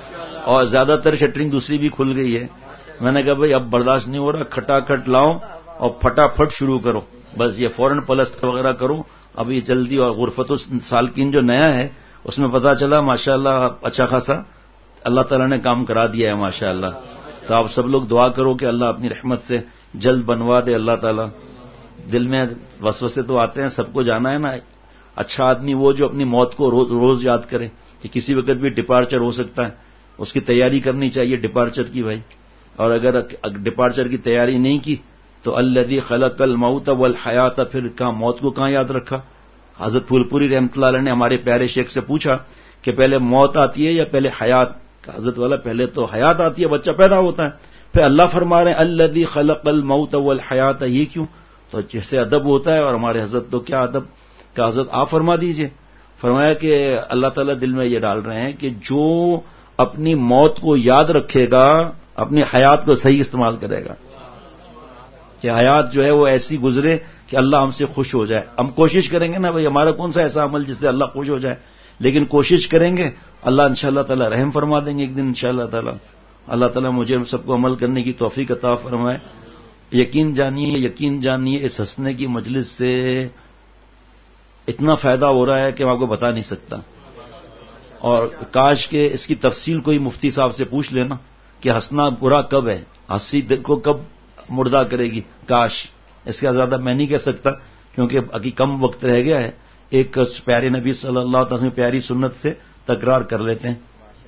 اور زیادہ تر شٹرنگ دوسری بھی کھل گئی ہے. میں نے کہا بھائی اب برداشت نہیں ہو رہا, کھٹا کھٹ لاؤ اور پھٹافٹ شروع کرو, بس یہ فوراً پلستر وغیرہ کرو اب یہ جلدی. اور غرفت السالکین جو نیا ہے اس میں پتا چلا ماشاءاللہ اچھا خاصا اللہ تعالیٰ نے کام کرا دیا ہے ماشاءاللہ. تو آپ سب لوگ دعا کرو کہ اللہ اپنی رحمت سے جلد بنوا دے اللہ تعالیٰ. دل میں وسوسے تو آتے ہیں, سب کو جانا ہے نا. اچھا آدمی وہ جو اپنی موت کو روز روز یاد کرے کہ کسی وقت بھی ڈپارچر ہو سکتا ہے, اس کی تیاری کرنی چاہیے ڈپارچر کی بھائی. اور اگر ڈپارچر کی تیاری نہیں کی تو الذی خلق الموت والحیات, پھر کہاں موت کو کہاں یاد رکھا. حضرت پھول پوری رحمۃ اللہ علیہ نے ہمارے پیارے شیخ سے پوچھا کہ پہلے موت آتی ہے یا پہلے حیات. حضرت والا پہلے تو حیات آتی ہے, بچہ پیدا ہوتا ہے, پھر اللہ فرما رہے ہیں الذی خلق الموت والحیات. یہ کیوں؟ تو جیسے ادب ہوتا ہے, اور ہمارے حضرت تو کیا ادب کا حضرت آپ فرما دیجئے. فرمایا کہ اللہ تعالیٰ دل میں یہ ڈال رہے ہیں کہ جو اپنی موت کو یاد رکھے گا اپنی حیات کو صحیح استعمال کرے گا, کہ حیات جو ہے وہ ایسی گزرے کہ اللہ ہم سے خوش ہو جائے. ہم کوشش کریں گے نا بھائی, ہمارا کون سا ایسا عمل جس سے اللہ خوش ہو جائے, لیکن کوشش کریں گے اللہ انشاءاللہ تعالی رحم فرما دیں گے ایک دن انشاءاللہ تعالی. اللہ تعالیٰ مجھے سب کو عمل کرنے کی توفیق عطا فرمائے. یقین جانیے یقین جانیے اس ہنسنے کی مجلس سے اتنا فائدہ ہو رہا ہے کہ میں آپ کو بتا نہیں سکتا. اور کاش کہ اس کی تفصیل کوئی مفتی صاحب سے پوچھ لینا کہ ہنسنا برا کب ہے, ہنسی دل کو کب مردہ کرے گی. کاش اس کا زیادہ میں نہیں کہہ سکتا کیونکہ ابھی کم وقت رہ گیا ہے. ایک پیارے نبی صلی اللہ علیہ وسلم پیاری سنت سے تکرار کر لیتے ہیں.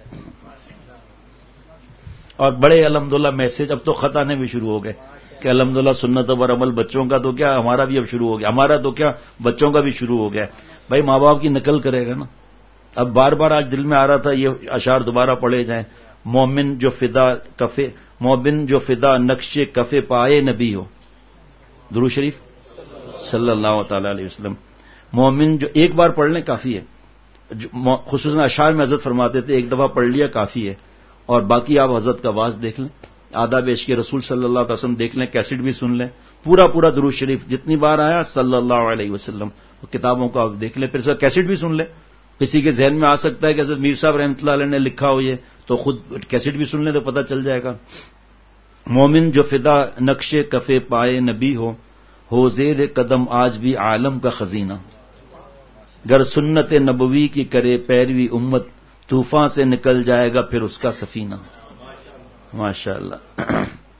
اور بڑے الحمدللہ میسج اب تو خط آنے بھی شروع ہو گئے کہ الحمدللہ سنت پر عمل بچوں کا تو کیا ہمارا بھی اب شروع ہو گیا, ہمارا تو کیا بچوں کا بھی شروع ہو گیا. بھائی ماں باپ کی نقل کرے گا نا. اب بار بار آج دل میں آ رہا تھا یہ اشعار دوبارہ پڑھے جائیں. مومن جو فدا کفے مومن جو فدا نقش کفے پائے نبی ہو, درود شریف صلی اللہ تعالی علیہ وسلم. مومن جو ایک بار پڑھ لیں کافی ہے, خصوصاً اشعار میں حضرت فرماتے تھے ایک دفعہ پڑھ لیا کافی ہے, اور باقی آپ حضرت کا واز دیکھ لیں, آداب عشق رسول صلی اللہ علیہ وسلم دیکھ لیں, کیسٹ بھی سن لیں, پورا پورا درود شریف جتنی بار آیا صلی اللہ علیہ وسلم کتابوں کو آپ دیکھ لیں, پھر اس کا کیسٹ بھی سن لیں. کسی کے ذہن میں آ سکتا ہے کہ حضرت میر صاحب رحمۃ اللہ علیہ نے لکھا ہو یہ, تو خود کیسٹ بھی سن لیں تو پتہ چل جائے گا. مومن جو فدا نقش کفے پائے نبی ہو, ہو زیر قدم آج بھی عالم کا خزینہ. گر سنت نبوی کی کرے پیروی امت, طوفان سے نکل جائے گا پھر اس کا سفینہ. ماشاء اللہ.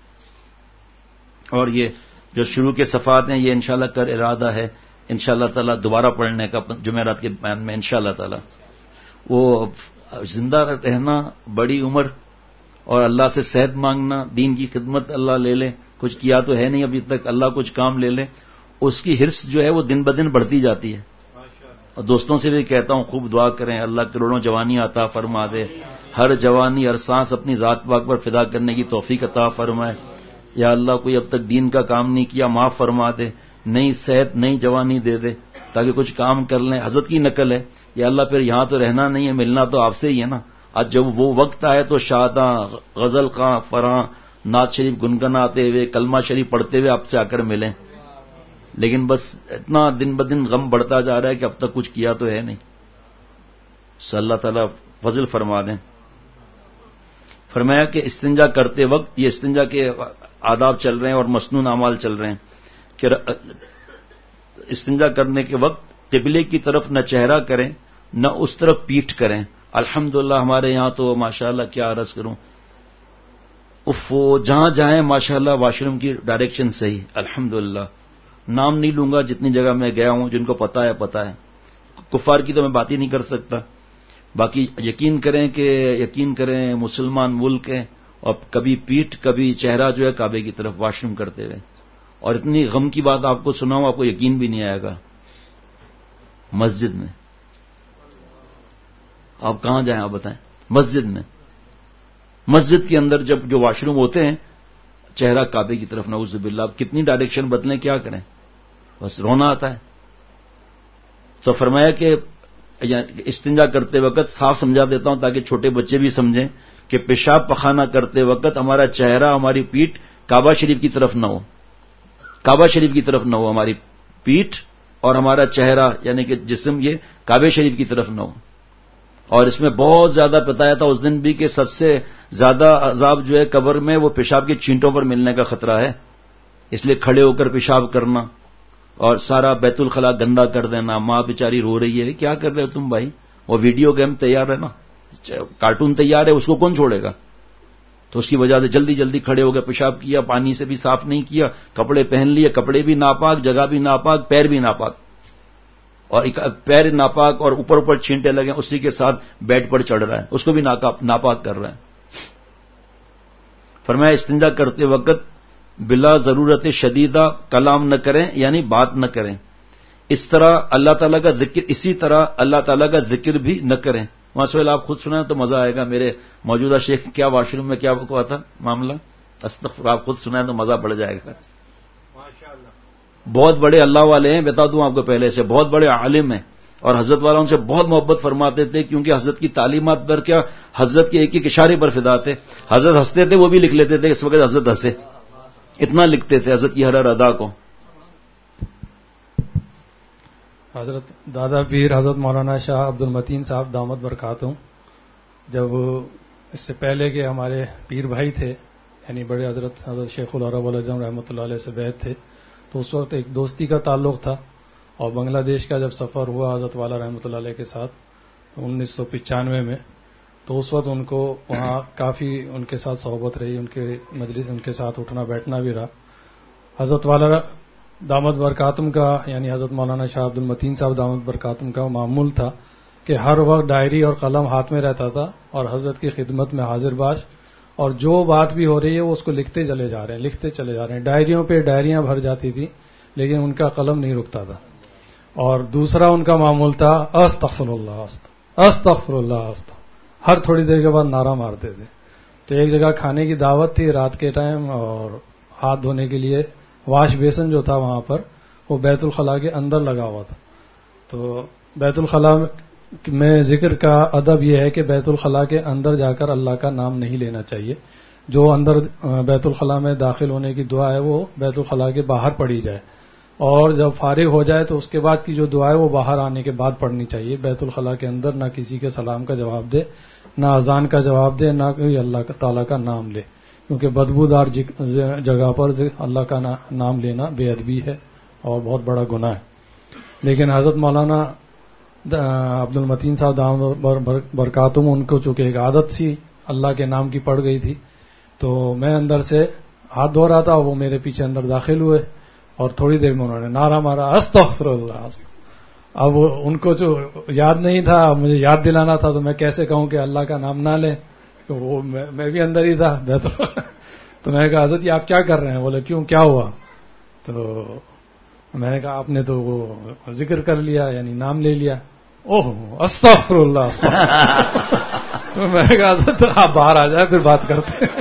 اور یہ جو شروع کے صفحات ہیں یہ انشاءاللہ کر ارادہ ہے انشاءاللہ تعالی دوبارہ پڑھنے کا جمعرات کے بیان میں انشاءاللہ تعالی. وہ زندہ رہنا, بڑی عمر, اور اللہ سے صحت مانگنا, دین کی خدمت اللہ لے لے, کچھ کیا تو ہے نہیں ابھی تک, اللہ کچھ کام لے لے, اس کی حرص جو ہے وہ دن بدن بڑھتی جاتی ہے. اور دوستوں سے بھی کہتا ہوں خوب دعا کریں اللہ کروڑوں جوانی عطا فرما دے, ہر جوانی ہر سانس اپنی ذات پاک پر فدا کرنے کی توفیق عطا فرمائے. یا اللہ کوئی اب تک دین کا کام نہیں کیا معاف فرما دے, نئی صحت نئی جوانی دے دے تاکہ کچھ کام کر لیں. حضرت کی نقل ہے یا اللہ پھر یہاں تو رہنا نہیں ہے, ملنا تو آپ سے ہی ہے نا. آج جب وہ وقت آئے تو شاداں غزل خاں فراں نعت شریف گنگناتے ہوئے کلمہ شریف پڑھتے ہوئے آپ سے آ کر ملیں, لیکن بس اتنا دن بدن غم بڑھتا جا رہا ہے کہ اب تک کچھ کیا تو ہے نہیں. صلی اللہ تعالیٰ فضل فرما دیں. فرمایا کہ استنجا کرتے وقت, یہ استنجا کے آداب چل رہے ہیں اور مسنون اعمال چل رہے ہیں, کہ استنجا کرنے کے وقت قبلے کی طرف نہ چہرہ کریں نہ اس طرف پیٹھ کریں. الحمدللہ ہمارے یہاں تو ماشاءاللہ کیا عرض کروں, اف جہاں جائیں ماشاءاللہ واش روم کی ڈائریکشن صحیح. الحمدللہ نام نہیں لوں گا, جتنی جگہ میں گیا ہوں جن کو پتا ہے پتا ہے, کفار کی تو میں بات ہی نہیں کر سکتا. باقی یقین کریں کہ یقین کریں مسلمان ملک ہے, اور کبھی پیٹھ کبھی چہرہ جو ہے کعبے کی طرف واش روم کرتے ہوئے. اور اتنی غم کی بات آپ کو سناؤں آپ کو یقین بھی نہیں آئے گا. مسجد میں آپ کہاں جائیں آپ بتائیں, مسجد میں, مسجد کے اندر جب جو واش روم ہوتے ہیں چہرہ کعبے کی طرف, نعوذ باللہ. آپ کتنی ڈائریکشن بدلیں کیا کریں, بس رونا آتا ہے. تو فرمایا کہ استنجا کرتے وقت صاف سمجھا دیتا ہوں تاکہ چھوٹے بچے بھی سمجھیں کہ پیشاب پخانہ کرتے وقت ہمارا چہرہ ہماری پیٹھ کعبہ شریف کی طرف نہ ہو, کعبہ شریف کی طرف نہ ہو ہماری پیٹھ, اور ہمارا چہرہ یعنی کہ جسم یہ کعبہ شریف کی طرف نہ ہو. اور اس میں بہت زیادہ بتایا تھا اس دن بھی کہ سب سے زیادہ عذاب جو ہے قبر میں وہ پیشاب کی چینٹوں پر ملنے کا خطرہ ہے، اس لیے کھڑے ہو کر پیشاب کرنا اور سارا بیت الخلا گندا کر دینا. ماں بیچاری رو رہی ہے، کیا کر رہے ہو تم بھائی؟ وہ ویڈیو گیم تیار ہے نا، کارٹون تیار ہے، اس کو کون چھوڑے گا؟ تو اس کی وجہ سے جلدی جلدی کھڑے ہو گئے، پیشاب کیا، پانی سے بھی صاف نہیں کیا، کپڑے پہن لیے، کپڑے بھی ناپاک، جگہ بھی ناپاک، پیر بھی ناپاک، اور پیر ناپاک اور اوپر اوپر چھینٹے لگے، اسی کے ساتھ بیڈ پر چڑھ رہا ہے، اس کو بھی ناپاک کر رہا ہے. فرمایا استنجا کرتے وقت بلا ضرورت شدیدہ کلام نہ کریں، یعنی بات نہ کریں. اس طرح اللہ تعالیٰ کا ذکر اسی طرح اللہ تعالیٰ کا ذکر بھی نہ کریں. ماشاءاللہ آپ خود سنائیں تو مزہ آئے گا. میرے موجودہ شیخ کیا واش روم میں کیا ہوا تھا معاملہ، استغفر، آپ خود سنائیں تو مزہ بڑھ جائے گا. بہت بڑے اللہ والے ہیں، بتا دوں آپ کو پہلے سے، بہت بڑے عالم ہیں، اور حضرت والا ان سے بہت محبت فرماتے تھے، کیونکہ حضرت کی تعلیمات پر کیا حضرت کے ایک ایک اشارے پر فدا تھے. حضرت ہنستے تھے وہ بھی لکھ لیتے تھے اس وقت حضرت ہنسے، اتنا لکھتے تھے حضرت کی ہر ہر ادا کو. حضرت دادا پیر حضرت مولانا شاہ عبد المتین صاحب دامت برکاتہم، جب اس سے پہلے کہ ہمارے پیر بھائی تھے، یعنی بڑے حضرت حضرت شیخ العرب العظم رحمۃ اللہ علیہ سے بیعت تھے، تو اس وقت ایک دوستی کا تعلق تھا. اور بنگلہ دیش کا جب سفر ہوا حضرت والا رحمۃ اللہ علیہ کے ساتھ تو انیس سو پچانوے میں، تو اس وقت ان کو وہاں کافی ان کے ساتھ صحبت رہی، ان کے مجلس ان کے ساتھ اٹھنا بیٹھنا بھی رہا. حضرت والا دامت برکاتم کا یعنی حضرت مولانا شاہ عبد المتین صاحب دامت برکاتم کا معمول تھا کہ ہر وقت ڈائری اور قلم ہاتھ میں رہتا تھا اور حضرت کی خدمت میں حاضر باش، اور جو بات بھی ہو رہی ہے وہ اس کو لکھتے چلے جا رہے ہیں لکھتے چلے جا رہے ہیں. ڈائریوں پہ ڈائریاں بھر جاتی تھی لیکن ان کا قلم نہیں رکتا تھا. اور دوسرا ان کا معمول تھا استغفر اللہ استغفر اللہ استغفر، ہر تھوڑی دیر کے بعد نعرہ مارتے تھے. تو ایک جگہ کھانے کی دعوت تھی رات کے ٹائم، اور ہاتھ دھونے کے لیے واش بیسن جو تھا وہاں پر وہ بیت الخلاء کے اندر لگا ہوا تھا. تو بیت الخلاء میں ذکر کا ادب یہ ہے کہ بیت الخلاء کے اندر جا کر اللہ کا نام نہیں لینا چاہیے. جو اندر بیت الخلاء میں داخل ہونے کی دعا ہے وہ بیت الخلاء کے باہر پڑھی جائے، اور جب فارغ ہو جائے تو اس کے بعد کی جو دعا ہے وہ باہر آنے کے بعد پڑھنی چاہیے. بیت الخلاء کے اندر نہ کسی کے سلام کا جواب دے، نہ اذان کا جواب دے، نہ کوئی اللہ تعالیٰ کا نام لے، کیونکہ بدبودار جگہ پر اللہ کا نام لینا بے ادبی ہے اور بہت بڑا گناہ ہے. لیکن حضرت مولانا عبد المتین صاحب دامت برکاتہم ان کو چونکہ ایک عادت سی اللہ کے نام کی پڑ گئی تھی، تو میں اندر سے ہاتھ دھو رہا تھا، وہ میرے پیچھے اندر داخل ہوئے اور تھوڑی دیر میں انہوں نے نعرہ مارا استغفر اللہ. اب ان کو جو یاد نہیں تھا، مجھے یاد دلانا تھا، تو میں کیسے کہوں کہ اللہ کا نام نہ لیں، وہ میں بھی اندر ہی تھا. تو میں نے کہا حضرت یہ آپ کیا کر رہے ہیں؟ بولے کیوں، کیا ہوا؟ تو میں نے کہا آپ نے تو وہ ذکر کر لیا، یعنی نام لے لیا. اوہ استغفر اللہ. میں نے کہا حضرت آپ باہر آ جائیں پھر بات کرتے ہیں.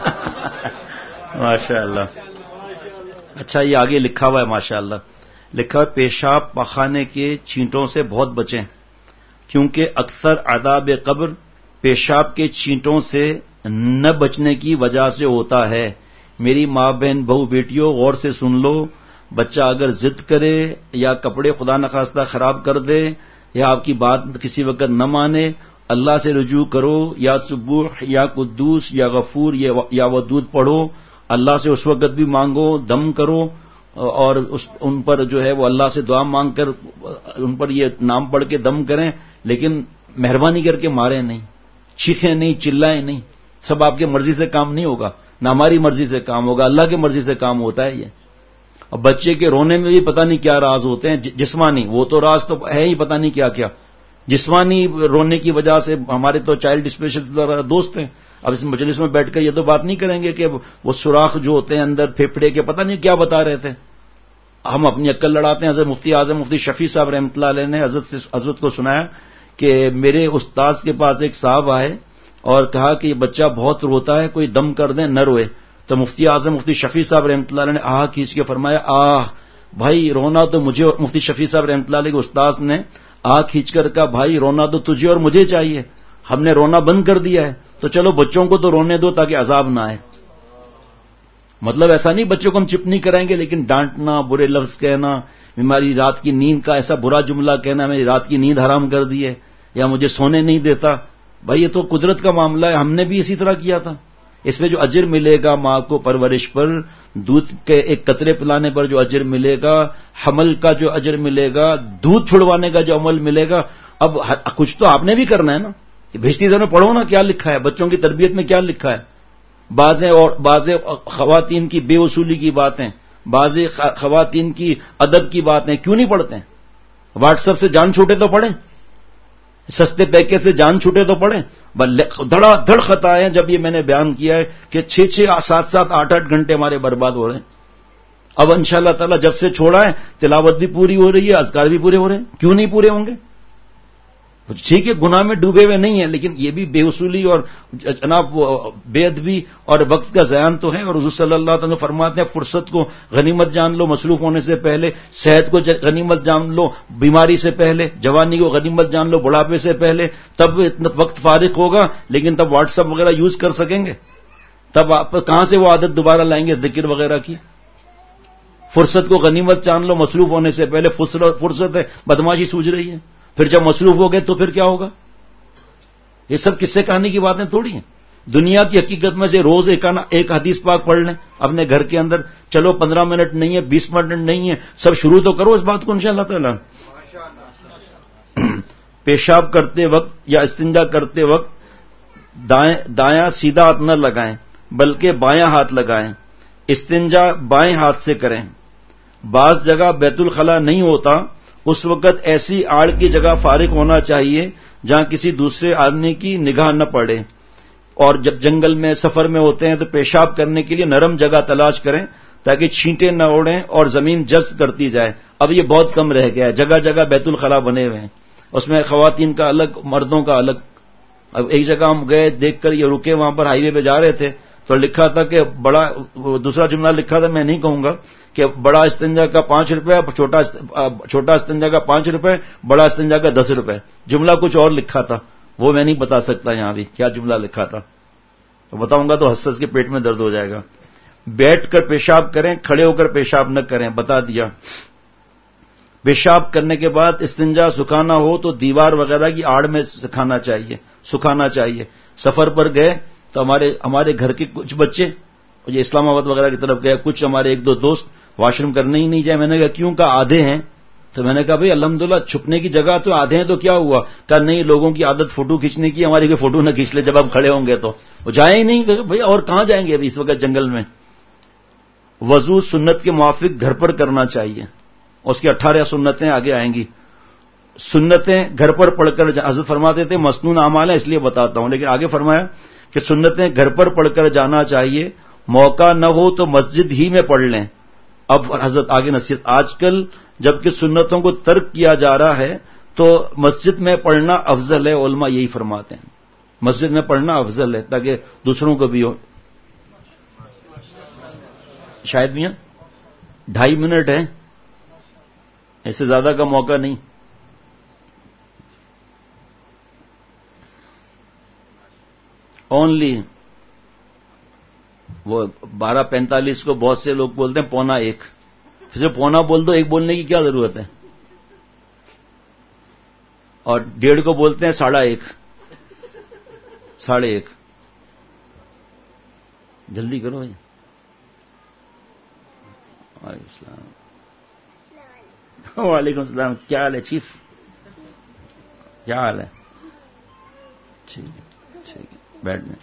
ماشاء اللہ. اچھا یہ آگے لکھا ہوا ہے، ماشاء اللہ لکھا ہے پیشاب پخانے کے چھینٹوں سے بہت بچیں، کیونکہ اکثر عذاب قبر پیشاب کے چھینٹوں سے نہ بچنے کی وجہ سے ہوتا ہے. میری ماں بہن بہو بیٹیوں غور سے سن لو، بچہ اگر ضد کرے یا کپڑے خدا نخواستہ خراب کر دے یا آپ کی بات کسی وقت نہ مانے، اللہ سے رجوع کرو، یا سبوح یا قدوس یا غفور یا ودود پڑھو، اللہ سے اس وقت بھی مانگو، دم کرو، اور اس ان پر جو ہے وہ اللہ سے دعا مانگ کر ان پر یہ نام پڑھ کے دم کریں، لیکن مہربانی کر کے ماریں نہیں، چیخیں نہیں، چلائیں نہیں. سب آپ کی مرضی سے کام نہیں ہوگا، نہ ہماری مرضی سے کام ہوگا، اللہ کی مرضی سے کام ہوتا ہے یہ. اب بچے کے رونے میں بھی پتہ نہیں کیا راز ہوتے ہیں جسمانی، وہ تو راز تو ہے ہی پتہ نہیں کیا کیا جسمانی رونے کی وجہ سے. ہمارے تو چائلڈ اسپیشل دوست ہیں، اب اس مجلس میں بیٹھ کر یہ تو بات نہیں کریں گے کہ وہ سوراخ جو ہوتے ہیں اندر پھیپھڑے کے پتہ نہیں کیا بتا رہے تھے. ہم اپنی عقل لڑاتے ہیں. حضرت مفتی اعظم مفتی شفیع صاحب رحمۃ اللہ علیہ نے حضرت حضرت کو سنایا کہ میرے استاد کے پاس ایک صاحب آئے اور کہا کہ یہ بچہ بہت روتا ہے، کوئی دم کر دیں نہ روئے. تو مفتی اعظم مفتی شفیع صاحب رحمۃ اللہ علیہ نے آہ کھینچ کے فرمایا آہ بھائی رونا تو مجھے. مفتی شفیع صاحب رحمۃ اللہ علیہ کے استاد نے آہ کھینچ کر کہا بھائی رونا تو تجھے اور مجھے چاہیے، ہم نے رونا بند کر دیا ہے، تو چلو بچوں کو تو رونے دو تاکہ عذاب نہ آئے. مطلب ایسا نہیں بچوں کو ہم چپ نہیں کرائیں گے، لیکن ڈانٹنا، برے لفظ کہنا، ہماری رات کی نیند کا ایسا برا جملہ کہنا، میری رات کی نیند حرام کر دی ہے، یا مجھے سونے نہیں دیتا. بھائی یہ تو قدرت کا معاملہ ہے, ہم نے بھی اسی طرح کیا تھا. اس میں جو اجر ملے گا ماں کو پرورش پر, دودھ کے ایک قطرے پلانے پر جو اجر ملے گا, حمل کا جو اجر ملے گا, دودھ چھڑوانے کا جو عمل ملے گا, اب کچھ تو آپ نے بھی کرنا ہے نا. بھیجتی دنوں پڑھو نا کیا لکھا ہے, بچوں کی تربیت میں کیا لکھا ہے. بعضیں اور بعض خواتین کی بے اصولی کی باتیں, بعض خواتین کی ادب کی باتیں کیوں نہیں پڑھتے ہیں؟ واٹس ایپ سے جان چھوٹے تو پڑھیں, سستے پیکے سے جان چھوٹے تو پڑھیں. دھڑا دھڑ خطائیں جب یہ میں نے بیان کیا ہے کہ چھ چھ سات سات آٹھ آٹھ گھنٹے ہمارے برباد ہو رہے ہیں. اب انشاءاللہ تعالی جب سے چھوڑا ہے تلاوت بھی پوری ہو رہی ہے, اذکار بھی پورے ہو رہے ہیں. کیوں نہیں پورے ہوں گے؟ ٹھیک ہے گناہ میں ڈوبے ہوئے نہیں ہیں, لیکن یہ بھی بے اصولی اور جناب بے ادبی اور وقت کا ضیاع تو ہے. اور حضور صلی اللہ علیہ وسلم فرماتے ہیں فرصت کو غنیمت جان لو مصروف ہونے سے پہلے, صحت کو غنیمت جان لو بیماری سے پہلے, جوانی کو غنیمت جان لو بڑھاپے سے پہلے. تب اتنا وقت فارغ ہوگا, لیکن تب واٹس ایپ وغیرہ یوز کر سکیں گے. تب آپ کہاں سے وہ عادت دوبارہ لائیں گے ذکر وغیرہ کی. فرصت کو غنیمت جان لو مصروف ہونے سے پہلے, فرصت ہے بدماشی سوچ رہی ہے. پھر جب مصروف ہو گئے تو پھر کیا ہوگا؟ یہ سب قصے کہانی کی باتیں تھوڑی ہیں. دنیا کی حقیقت میں سے روز ایک ایک حدیث پاک پڑھ لیں اپنے گھر کے اندر. چلو پندرہ منٹ نہیں ہے, بیس منٹ نہیں ہے, سب شروع تو کرو اس بات کو انشاءاللہ تعالی. پیشاب کرتے وقت یا استنجا کرتے وقت دائیں دایاں سیدھا ہاتھ نہ لگائیں بلکہ بایاں ہاتھ لگائیں. استنجا بائیں ہاتھ سے کریں. بعض جگہ بیت الخلا نہیں ہوتا, اس وقت ایسی آڑ کی جگہ فارغ ہونا چاہیے جہاں کسی دوسرے آدمی کی نگاہ نہ پڑے. اور جب جنگل میں سفر میں ہوتے ہیں تو پیشاب کرنے کے لیے نرم جگہ تلاش کریں تاکہ چھینٹیں نہ اڑیں اور زمین جذب کرتی جائے. اب یہ بہت کم رہ گیا ہے, جگہ جگہ بیت الخلا بنے ہوئے ہیں, اس میں خواتین کا الگ مردوں کا الگ. اب ایک جگہ ہم گئے دیکھ کر, یہ رکے وہاں پر ہائی وے پہ جا رہے تھے تو لکھا تھا کہ بڑا, دوسرا جملہ لکھا تھا میں نہیں کہوں گا, کہ بڑا استنجا کا پانچ روپے, چھوٹا چھوٹا استنجا کا پانچ روپے, بڑا استنجا کا دس روپے. جملہ کچھ اور لکھا تھا, وہ میں نہیں بتا سکتا یہاں بھی کیا جملہ لکھا تھا, تو بتاؤں گا تو ہنس ہنس کے پیٹ میں درد ہو جائے گا. بیٹھ کر پیشاب کریں, کھڑے ہو کر پیشاب نہ کریں, بتا دیا. پیشاب کرنے کے بعد استنجا سکھانا ہو تو دیوار وغیرہ کی آڑ میں سکھانا چاہیے سکھانا چاہیے. سفر پر گئے تو ہمارے ہمارے گھر کے کچھ بچے یہ اسلام آباد وغیرہ کی طرف گئے, کچھ ہمارے ایک دو دوست واش روم کرنے ہی نہیں جائے. میں نے کہا کیوں؟ کہا آدھے ہیں. تو میں نے کہا بھائی الحمدللہ چھپنے کی جگہ تو آدھے ہیں تو کیا ہوا؟ کہا نہیں, لوگوں کی عادت فوٹو کھینچنے کی, ہماری کوئی فوٹو نہ کھینچ لے جب آپ کھڑے ہوں گے تو. وہ جائیں ہی نہیں بھائی, اور کہاں جائیں گے ابھی اس وقت جنگل میں. وضو سنت کے موافق گھر پر کرنا چاہیے, اس کی اٹھارہ سنتیں آگے آئیں گی. سنتیں گھر پر پڑھ کر, حضرت فرماتے تھے مسنون اعمال ہے اس لیے بتاتا ہوں, لیکن آگے فرمایا کہ سنتیں گھر پر پڑھ کر جانا چاہیے, موقع نہ ہو تو مسجد ہی میں پڑھ لیں. اب حضرت آگے نصیحت, آج کل جبکہ سنتوں کو ترک کیا جا رہا ہے تو مسجد میں پڑھنا افضل ہے. علماء یہی فرماتے ہیں مسجد میں پڑھنا افضل ہے تاکہ دوسروں کو بھی ہو. شاید بھی ڈھائی منٹ ہے, ایسے زیادہ کا موقع نہیں. اونلی وہ بارہ پینتالیس کو بہت سے لوگ بولتے ہیں پونا ایک, پھر جو پونا بول دو ایک بولنے کی کیا ضرورت ہے. اور ڈیڑھ کو بولتے ہیں ساڑھا ایک ساڑھے ایک. جلدی کرو بھائی. وعلیکم السلام. وعلیکم السلام. کیا حال ہے چیف؟ کیا حال ہے؟ ٹھیک ٹھیک ہے, بیٹھ میں.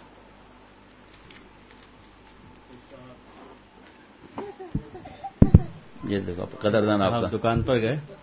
یہ دیکھو قدردان آپ کا دکان پر گئے